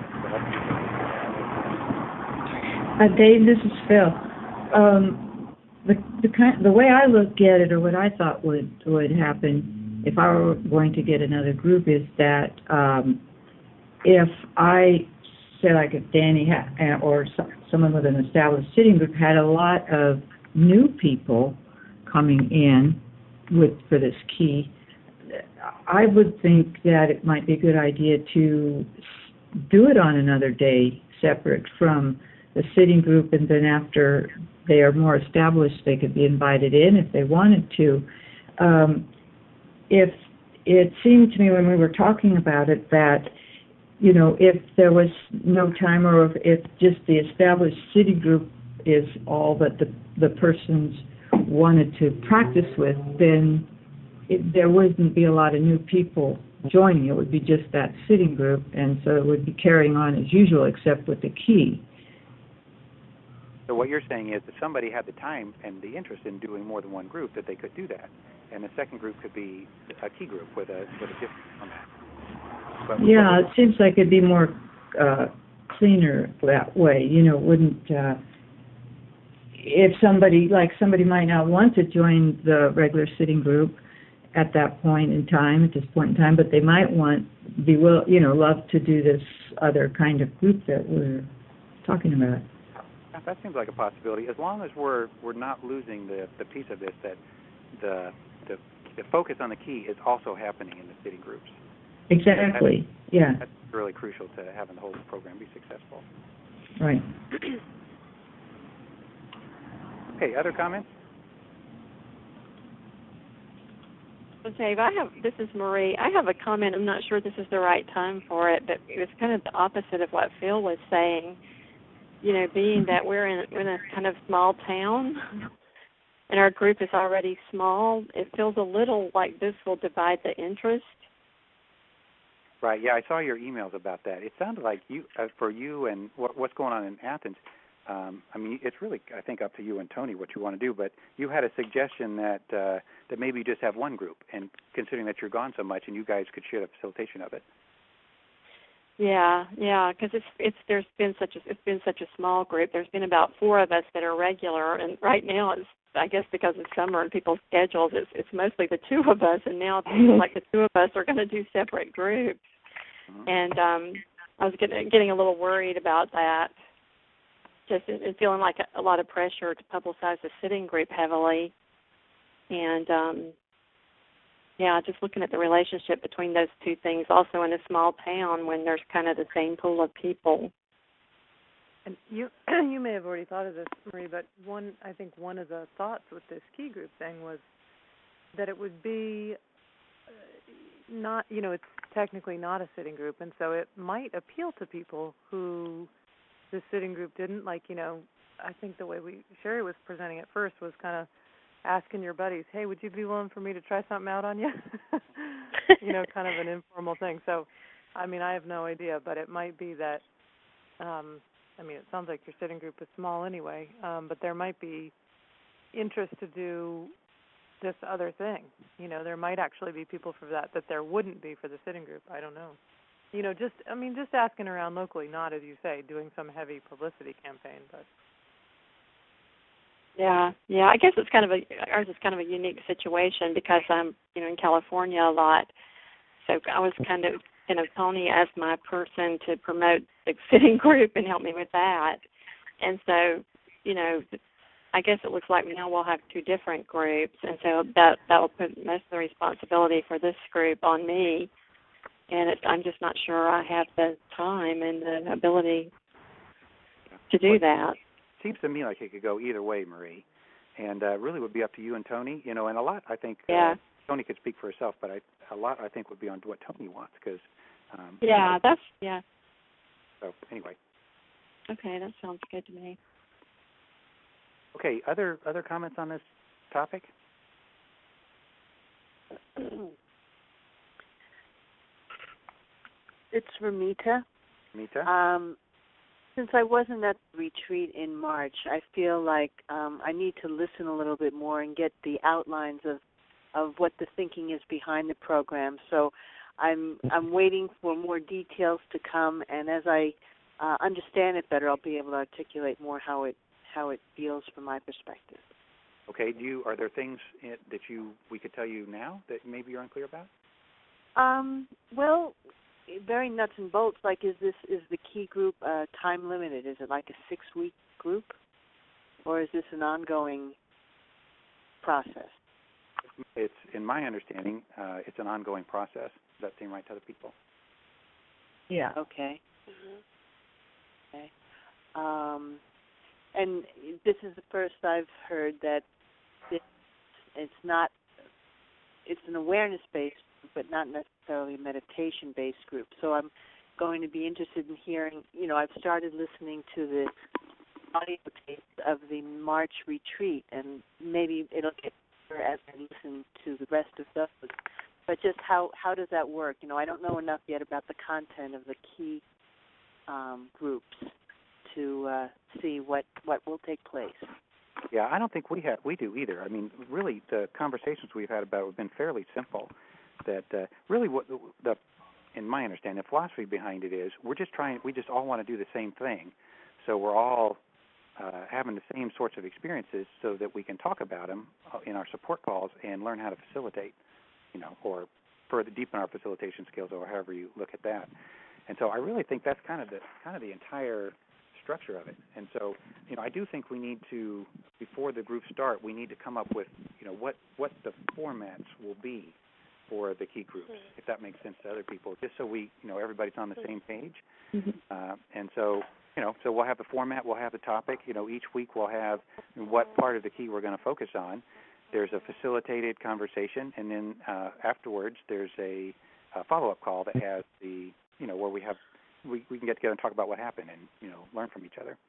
Uh, Dave, this is Phil. Um, the the kind the way I look at it, or what I thought would would happen if I were going to get another group, is that um, if I say like if Danny ha- or someone with an established sitting group had a lot of new people coming in with for this key. I would think that it might be a good idea to do it on another day separate from the sitting group, and then after they are more established, they could be invited in if they wanted to. Um, if it seemed to me when we were talking about it that, you know, if there was no time or if, if just the established sitting group is all that the, the persons wanted to practice with, then It, there wouldn't be a lot of new people joining. It would be just that sitting group, and so it would be carrying on as usual, except with the key. So what you're saying is that somebody had the time and the interest in doing more than one group, that they could do that, and the second group could be a key group with a with a different format. But yeah, it seems like it'd be more uh, cleaner that way. You know, it wouldn't. Uh, if somebody like somebody might not want to join the regular sitting group at that point in time, at this point in time, but they might want, be will, you know, love to do this other kind of group that we're talking about. That seems like a possibility, as long as we're we're not losing the, the piece of this that the, the the focus on the key is also happening in the sitting groups. Exactly. That's, yeah. That's really crucial to having the whole program be successful. Right. Okay. Other comments? Dave, I have, this is Marie. I have a comment. I'm not sure this is the right time for it, but it was kind of the opposite of what Phil was saying. You know, being that we're in, we're in a kind of small town and our group is already small, it feels a little like this will divide the interest. Right. Yeah, I saw your emails about that. It sounded like you, uh, for you and what, what's going on in Athens, Um, I mean, it's really, I think, up to you and Tony what you want to do, but you had a suggestion that uh, that maybe you just have one group, and considering that you're gone so much, and you guys could share the facilitation of it. Yeah, yeah, because it's it's there's been such a it's been such a small group. There's been about four of us that are regular, and right now it's I guess because of summer and people's schedules, it's it's mostly the two of us, and now it seems like the two of us are going to do separate groups, mm-hmm. and um, I was getting getting a little worried about that. Just feeling like a, a lot of pressure to publicize the sitting group heavily. And, um, yeah, just looking at the relationship between those two things, also in a small town when there's kind of the same pool of people. And you you may have already thought of this, Marie, but one I think one of the thoughts with this key group thing was that it would be not, you know, it's technically not a sitting group, and so it might appeal to people who the sitting group didn't, like, you know, I think the way we Sherry was presenting it first was kind of asking your buddies, hey, would you be willing for me to try something out on you? You know, kind of an informal thing. So, I mean, I have no idea, but it might be that, um, I mean, it sounds like your sitting group is small anyway, um, but there might be interest to do this other thing. You know, there might actually be people for that that there wouldn't be for the sitting group. I don't know. You know, just I mean, just asking around locally, not as you say, doing some heavy publicity campaign, but. Yeah, yeah. I guess it's kind of a ours is kind of a unique situation because I'm you know in California a lot, so I was kind of you know Tony as my person to promote the sitting group and help me with that, and so you know I guess it looks like now we'll have two different groups, and so that that will put most of the responsibility for this group on me, and it, I'm just not sure I have the time and the ability to do that. Seems to me like it could go either way, Marie, and uh, really would be up to you and Tony. You know, and a lot I think yeah. uh, Tony could speak for herself, but I, a lot I think would be on what Tony wants because. Um, yeah, you know, that's yeah. So anyway. Okay, that sounds good to me. Okay, other other comments on this topic? It's Ramita. Ramita. Um, Since I wasn't at the retreat in March, I feel like um, I need to listen a little bit more and get the outlines of, of what the thinking is behind the program. So I'm I'm waiting for more details to come, and as I uh, understand it better, I'll be able to articulate more how it how it feels from my perspective. Okay. Do you are there things that you we could tell you now that maybe you're unclear about? Um. Well. Very nuts and bolts. Like, is this is the key group uh, time limited? Is it like a six-week group, or is this an ongoing process? It's, in my understanding, uh, it's an ongoing process. Does that seem right to other people? Yeah. Okay. Mm-hmm. Okay. Um, and this is the first I've heard that this, it's not. It's an awareness-based, but not necessarily a meditation-based group. So I'm going to be interested in hearing, you know, I've started listening to the audio tapes of the March retreat, and maybe it'll get better as I listen to the rest of those. But just how, how does that work? You know, I don't know enough yet about the content of the key um, groups to uh, see what, what will take place. Yeah, I don't think we have we do either. I mean, really, the conversations we've had about it have been fairly simple. That uh, really, what the, the, in my understanding, the philosophy behind it is we're just trying. We just all want to do the same thing, so we're all uh, having the same sorts of experiences, so that we can talk about them in our support calls and learn how to facilitate, you know, or further deepen our facilitation skills, or however you look at that. And so, I really think that's kind of the kind of the entire structure of it. And so, you know, I do think we need to, before the groups start, we need to come up with, you know, what, what the formats will be for the key groups, mm-hmm. if that makes sense to other people, just so we, you know, everybody's on the mm-hmm. same page. Mm-hmm. Uh, and so, you know, so we'll have the format, we'll have the topic, you know, each week we'll have what part of the key we're going to focus on. There's a facilitated conversation, and then uh, afterwards there's a, a follow-up call that has the, you know, where we have, We, we can get together and talk about what happened and, you know, learn from each other.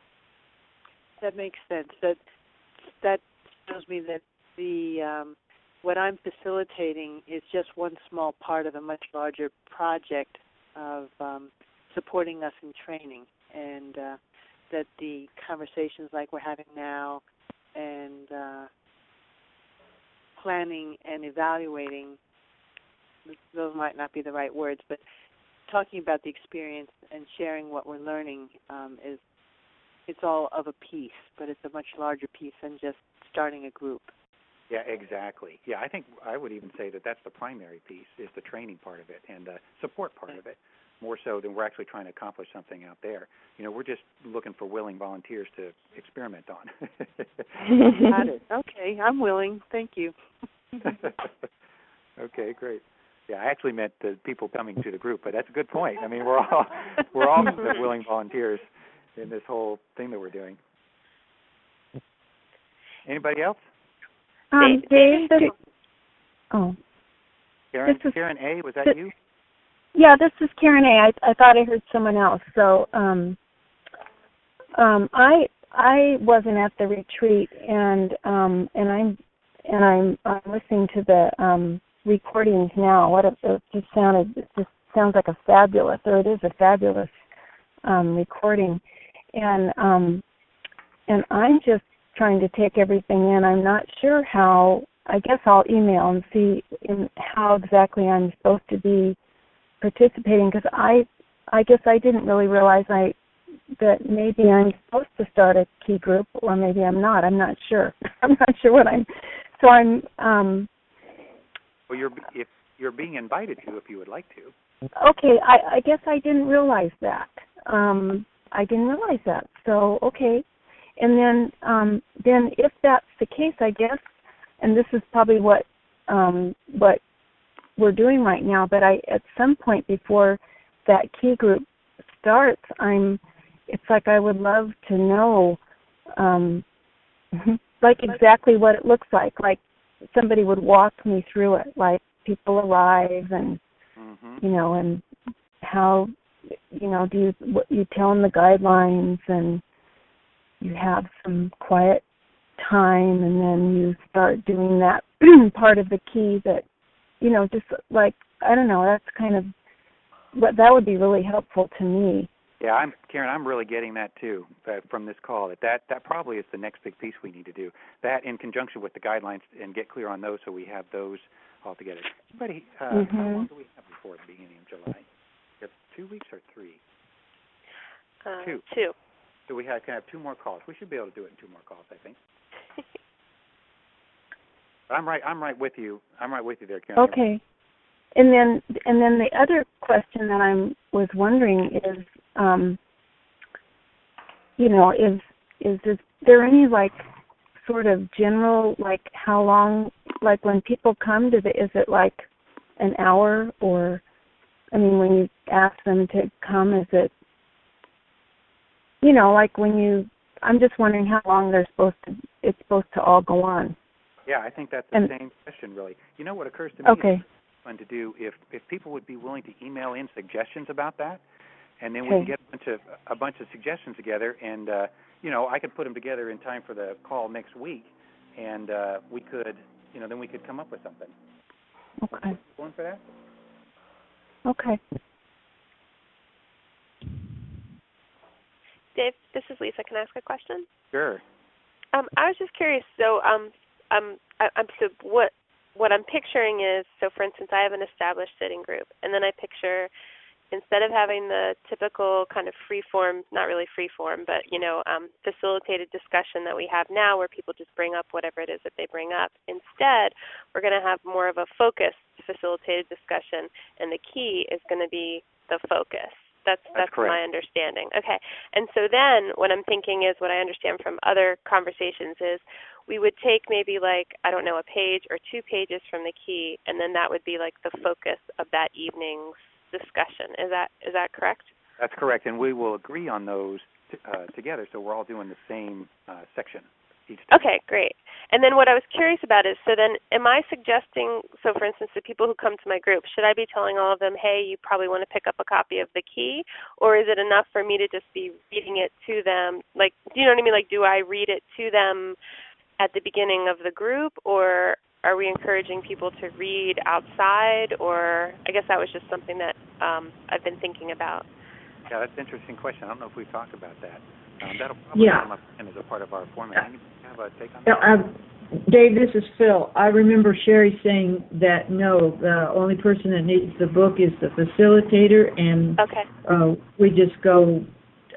That makes sense. That that shows me that the um, what I'm facilitating is just one small part of a much larger project of um, supporting us in training, and uh, that the conversations like we're having now and uh, planning and evaluating, those might not be the right words, but talking about the experience and sharing what we're learning um, is, it's all of a piece, but it's a much larger piece than just starting a group. Yeah, exactly. Yeah, I think I would even say that that's the primary piece, is the training part of it and the support part of it, more so than we're actually trying to accomplish something out there. You know, we're just looking for willing volunteers to experiment on. Got it. Okay, I'm willing. Thank you. Okay, great. Yeah, I actually meant the people coming to the group, but that's a good point. I mean, we're all we're all willing volunteers in this whole thing that we're doing. Anybody else? Um, Dave. This, oh, Karen. This is, Karen A. Was that this, you? Yeah, this is Karen A. I, I thought I heard someone else. So, um, um, I I wasn't at the retreat, and um, and I'm and I'm, I'm listening to the um. recordings now. What it, it just sounded, it just sounds like a fabulous, or it is a fabulous um, recording, and um, and I'm just trying to take everything in. I'm not sure how I guess I'll email and see in how exactly I'm supposed to be participating, because I I guess I didn't really realize I that maybe I'm supposed to start a key group, or maybe I'm not. I'm not sure. I'm not sure what I'm. So I'm. Um, well, you're if you're being invited to, if you would like to. Okay, I, I guess I didn't realize that. Um, I didn't realize that. So okay, and then um, then if that's the case, I guess, and this is probably what um, what we're doing right now. But I at some point before that key group starts, I'm. It's like I would love to know, um, like exactly what it looks like. Like somebody would walk me through it. Like people arrive and mm-hmm. you know, and how you know do you what you tell them the guidelines, and you have some quiet time, and then you start doing that part of the key that you know just like I don't know. That's kind of what that would be really helpful to me. Yeah, I'm Karen. I'm really getting that too uh, from this call. That, that that probably is the next big piece we need to do. That in conjunction with the guidelines and get clear on those, so we have those all together. Everybody, uh, mm-hmm. how long do we have before the beginning of July? We have two weeks or three? Uh, two. Two. So we have, can have two more calls. We should be able to do it in two more calls, I think. I'm right. I'm right with you. I'm right with you there, Karen. Okay. And then, and then the other question that I was wondering is, um, you know, is, is is there any like sort of general like how long like when people come to the is it like an hour, or I mean when you ask them to come, is it you know like when you I'm just wondering how long they're supposed to it's supposed to all go on. Yeah, I think that's the and, same question really. You know what occurs to me? Okay. Fun to do if if people would be willing to email in suggestions about that, and then okay. we can get a bunch of a bunch of suggestions together, and uh, you know I could put them together in time for the call next week, and uh, we could you know then we could come up with something. Okay. Going for that? Okay. Dave, this is Lisa. Can I ask a question? Sure. Um, I was just curious. So, um, um, I, I'm so what. What I'm picturing is, so for instance, I have an established sitting group, and then I picture instead of having the typical kind of free form, not really free form, but, you know, um, facilitated discussion that we have now where people just bring up whatever it is that they bring up. Instead, we're going to have more of a focused facilitated discussion, and the key is going to be the focus. That's that's, that's my understanding. Okay. And so then what I'm thinking is what I understand from other conversations is we would take maybe like, I don't know, a page or two pages from the key, and then that would be like the focus of that evening's discussion. Is that is that correct? That's correct. And we will agree on those t- uh, together, so we're all doing the same uh, section each time. Okay, great. And then what I was curious about is, so then am I suggesting, so for instance, the people who come to my group, should I be telling all of them, hey, you probably want to pick up a copy of the key, or is it enough for me to just be reading it to them? Like, do you know what I mean? Like, do I read it to them at the beginning of the group, or are we encouraging people to read outside? Or I guess that was just something that um, I've been thinking about. Yeah, that's an interesting question. I don't know if we've talked about that. Um, that'll probably yeah. come up as a part of our format. You have a take on that? that? Uh, Dave, this is Phil. I remember Sherry saying that no, the only person that needs the book is the facilitator, and okay. uh, we just go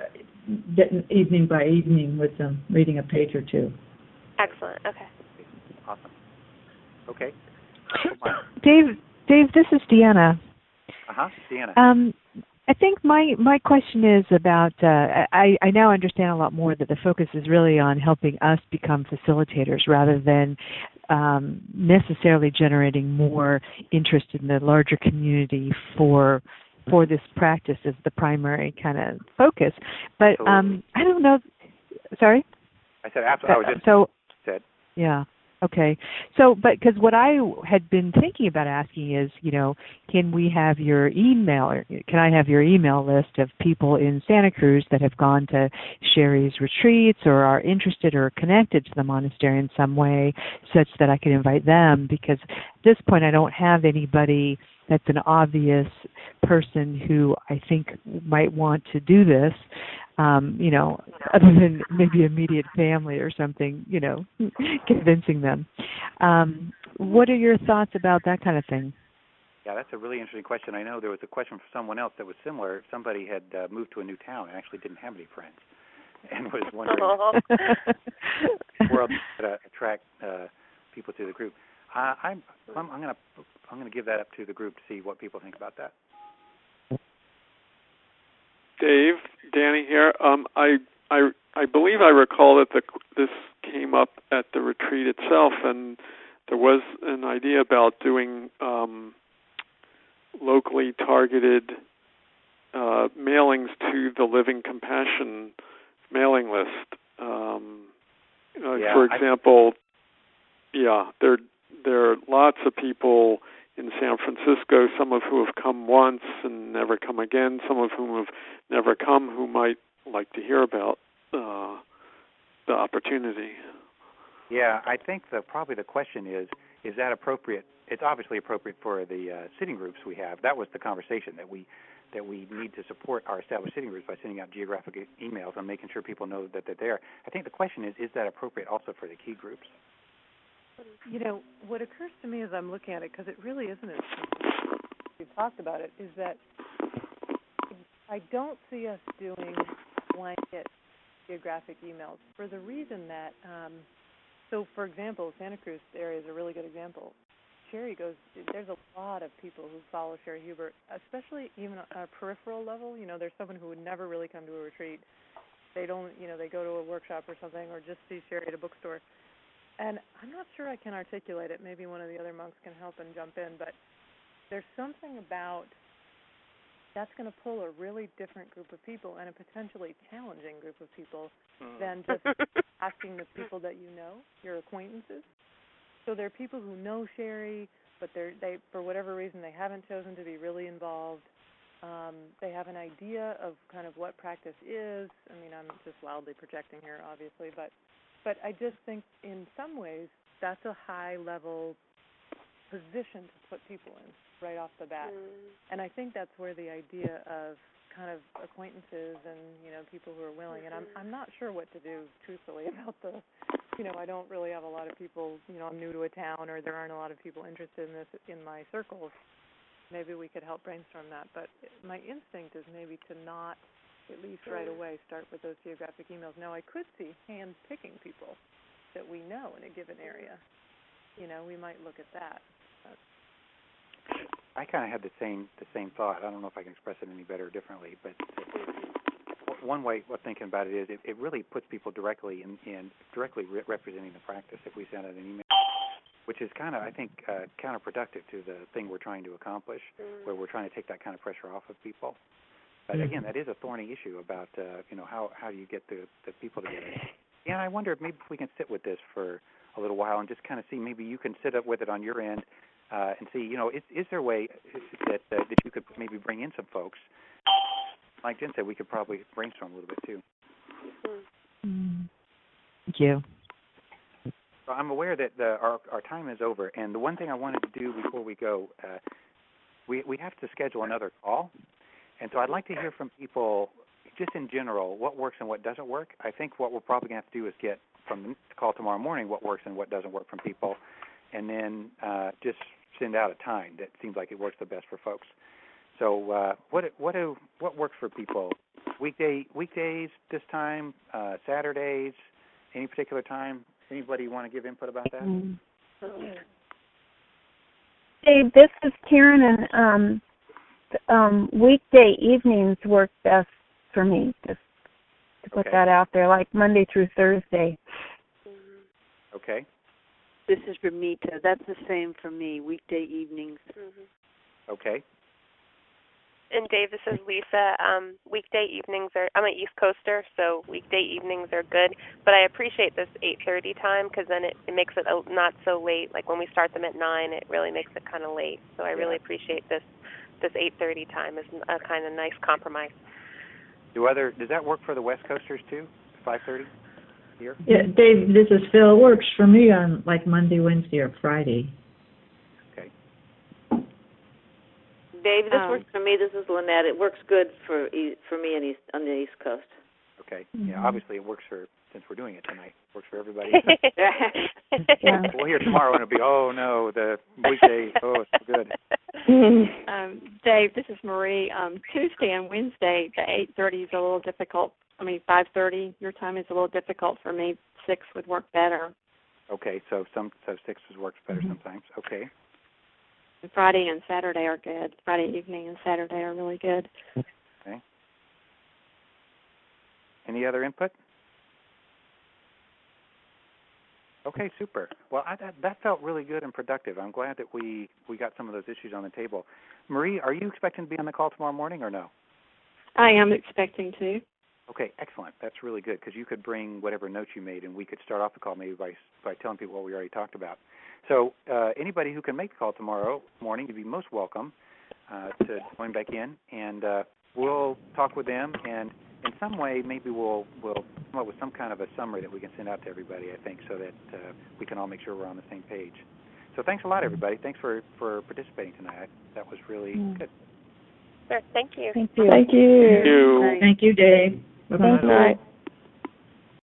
evening by evening with them, reading a page or two. Excellent. Okay. Awesome. Okay. Dave, Dave, this is Deanna. Uh-huh, Deanna. Um, I think my, my question is about, uh, I, I now understand a lot more that the focus is really on helping us become facilitators rather than um, necessarily generating more interest in the larger community for for this practice as the primary kind of focus. But um, I don't know. Sorry? I said absolutely. I was just so, said. Yeah. Okay. So, but because what I had been thinking about asking is, you know, can we have your email, or can I have your email list of people in Santa Cruz that have gone to Sherry's retreats or are interested or connected to the monastery in some way such that I can invite them? Because at this point I don't have anybody that's an obvious person who I think might want to do this. um, you know, other than maybe immediate family or something, you know, convincing them. Um, what are your thoughts about that kind of thing? Yeah, that's a really interesting question. I know there was a question from someone else that was similar. Somebody had uh, moved to a new town and actually didn't have any friends, and was wondering world to attract uh, people to the group. Uh, I'm I'm, I'm going to I'm going to give that up to the group to see what people think about that. Dave, Danny here. Um, I I I believe I recall that the, this came up at the retreat itself, and there was an idea about doing um, locally targeted uh, mailings to the Living Compassion mailing list. Um, uh, yeah, for example, I... yeah, there there are lots of people in San Francisco, some of who have come once and never come again, some of whom have never come who might like to hear about uh, the opportunity. Yeah, I think the probably the question is, is that appropriate? It's obviously appropriate for the uh, sitting groups we have. That was the conversation, that we that we need to support our established sitting groups by sending out geographic e- emails and making sure people know that they're there. I think the question is, is that appropriate also for the key groups? You know, what occurs to me as I'm looking at it, because it really isn't as simple, we've talked about it, is that I don't see us doing blanket geographic emails for the reason that, um, so for example, Santa Cruz area is a really good example. Sherry goes, there's a lot of people who follow Sherry Hubert, especially even on a peripheral level. You know, there's someone who would never really come to a retreat. They don't, you know, they go to a workshop or something or just see Sherry at a bookstore. And I'm not sure I can articulate it. Maybe one of the other monks can help and jump in. But there's something about that's going to pull a really different group of people and a potentially challenging group of people mm. than just asking the people that you know, your acquaintances. So there are people who know Sherry, but they're, they, for whatever reason, they haven't chosen to be really involved. Um, they have an idea of kind of what practice is. I mean, I'm just wildly projecting here, obviously, but but I just think in some ways that's a high-level position to put people in right off the bat. Mm. And I think that's where the idea of kind of acquaintances and, you know, people who are willing, mm-hmm. and I'm I'm not sure what to do, truthfully, about the, you know, I don't really have a lot of people, you know, I'm new to a town or there aren't a lot of people interested in this in my circles. Maybe we could help brainstorm that. But my instinct is maybe to not, at least right away, start with those geographic emails. Now, I could see hand-picking people that we know in a given area. You know, we might look at that. But I kind of had the same the same thought. I don't know if I can express it any better or differently, but one way of thinking about it is it, it really puts people directly in, in directly re- representing the practice if we send out an email, which is kind of, I think, uh, counterproductive to the thing we're trying to accomplish, mm. where we're trying to take that kind of pressure off of people. But again, that is a thorny issue about, uh, you know, how, how do you get the, the people together. And I wonder if maybe if we can sit with this for a little while and just kind of see, maybe you can sit up with it on your end uh, and see, you know, is, is there a way that uh, that you could maybe bring in some folks? Like Jen said, we could probably brainstorm a little bit too. Mm. Thank you. So I'm aware that the, our, our time is over, and the one thing I wanted to do before we go, uh, we we have to schedule another call. And so I'd like to hear from people, just in general, what works and what doesn't work. I think what we're probably going to have to do is get from the call tomorrow morning what works and what doesn't work from people, and then uh, just send out a time that seems like it works the best for folks. So uh, what what do what works for people? Weekday weekdays this time, uh, Saturdays, any particular time? Anybody want to give input about that? Mm-hmm. Dave, this is Karen, and um, Um, weekday evenings work best for me, just to put okay. that out there, like Monday through Thursday. Okay. This is Ramita. That's the same for me, weekday evenings. Mm-hmm. Okay. And Dave, this is Lisa. Um, weekday evenings are, I'm an East Coaster, so weekday evenings are good. But I appreciate this eight thirty time because then it, it makes it not so late. Like when we start them at nine, it really makes it kind of late. So I yeah. really appreciate this. This eight thirty time is a kind of nice compromise. Do other does that work for the West Coasters too? five thirty here? Yeah, Dave, this is Phil. It works for me on like Monday, Wednesday, or Friday. Okay. Dave, this Um, works for me. This is Lynette. It works good for e- for me on, East, on the East Coast. Okay. Mm-hmm. Yeah. Obviously, it works for since we're doing it tonight. It works for everybody. Yeah. We'll hear tomorrow, and it'll be oh no, the weekday. Oh, it's so good. Um, Dave, this is Marie. Um, Tuesday and Wednesday, the eight thirty is a little difficult. I mean, five thirty. Your time is a little difficult for me. Six would work better. Okay, so some so six works better Mm-hmm. sometimes. Okay. And Friday and Saturday are good. Friday evening and Saturday are really good. Okay. Any other input? Okay, super. Well, I, that, that felt really good and productive. I'm glad that we, we got some of those issues on the table. Marie, are you expecting to be on the call tomorrow morning or no? I am expecting to. Okay, excellent. That's really good because you could bring whatever notes you made, and we could start off the call maybe by by telling people what we already talked about. So uh, anybody who can make the call tomorrow morning, you'd be most welcome uh, to join back in, and uh, we'll talk with them. And in some way, maybe we'll we'll come up with some kind of a summary that we can send out to everybody. I think so that uh, we can all make sure we're on the same page. So thanks a lot, everybody. Thanks for, for participating tonight. That was really Mm. good. Sure. Thank you. Thank you. Thank you. Thank you. Thank you, Dave. Bye-bye. Thank you.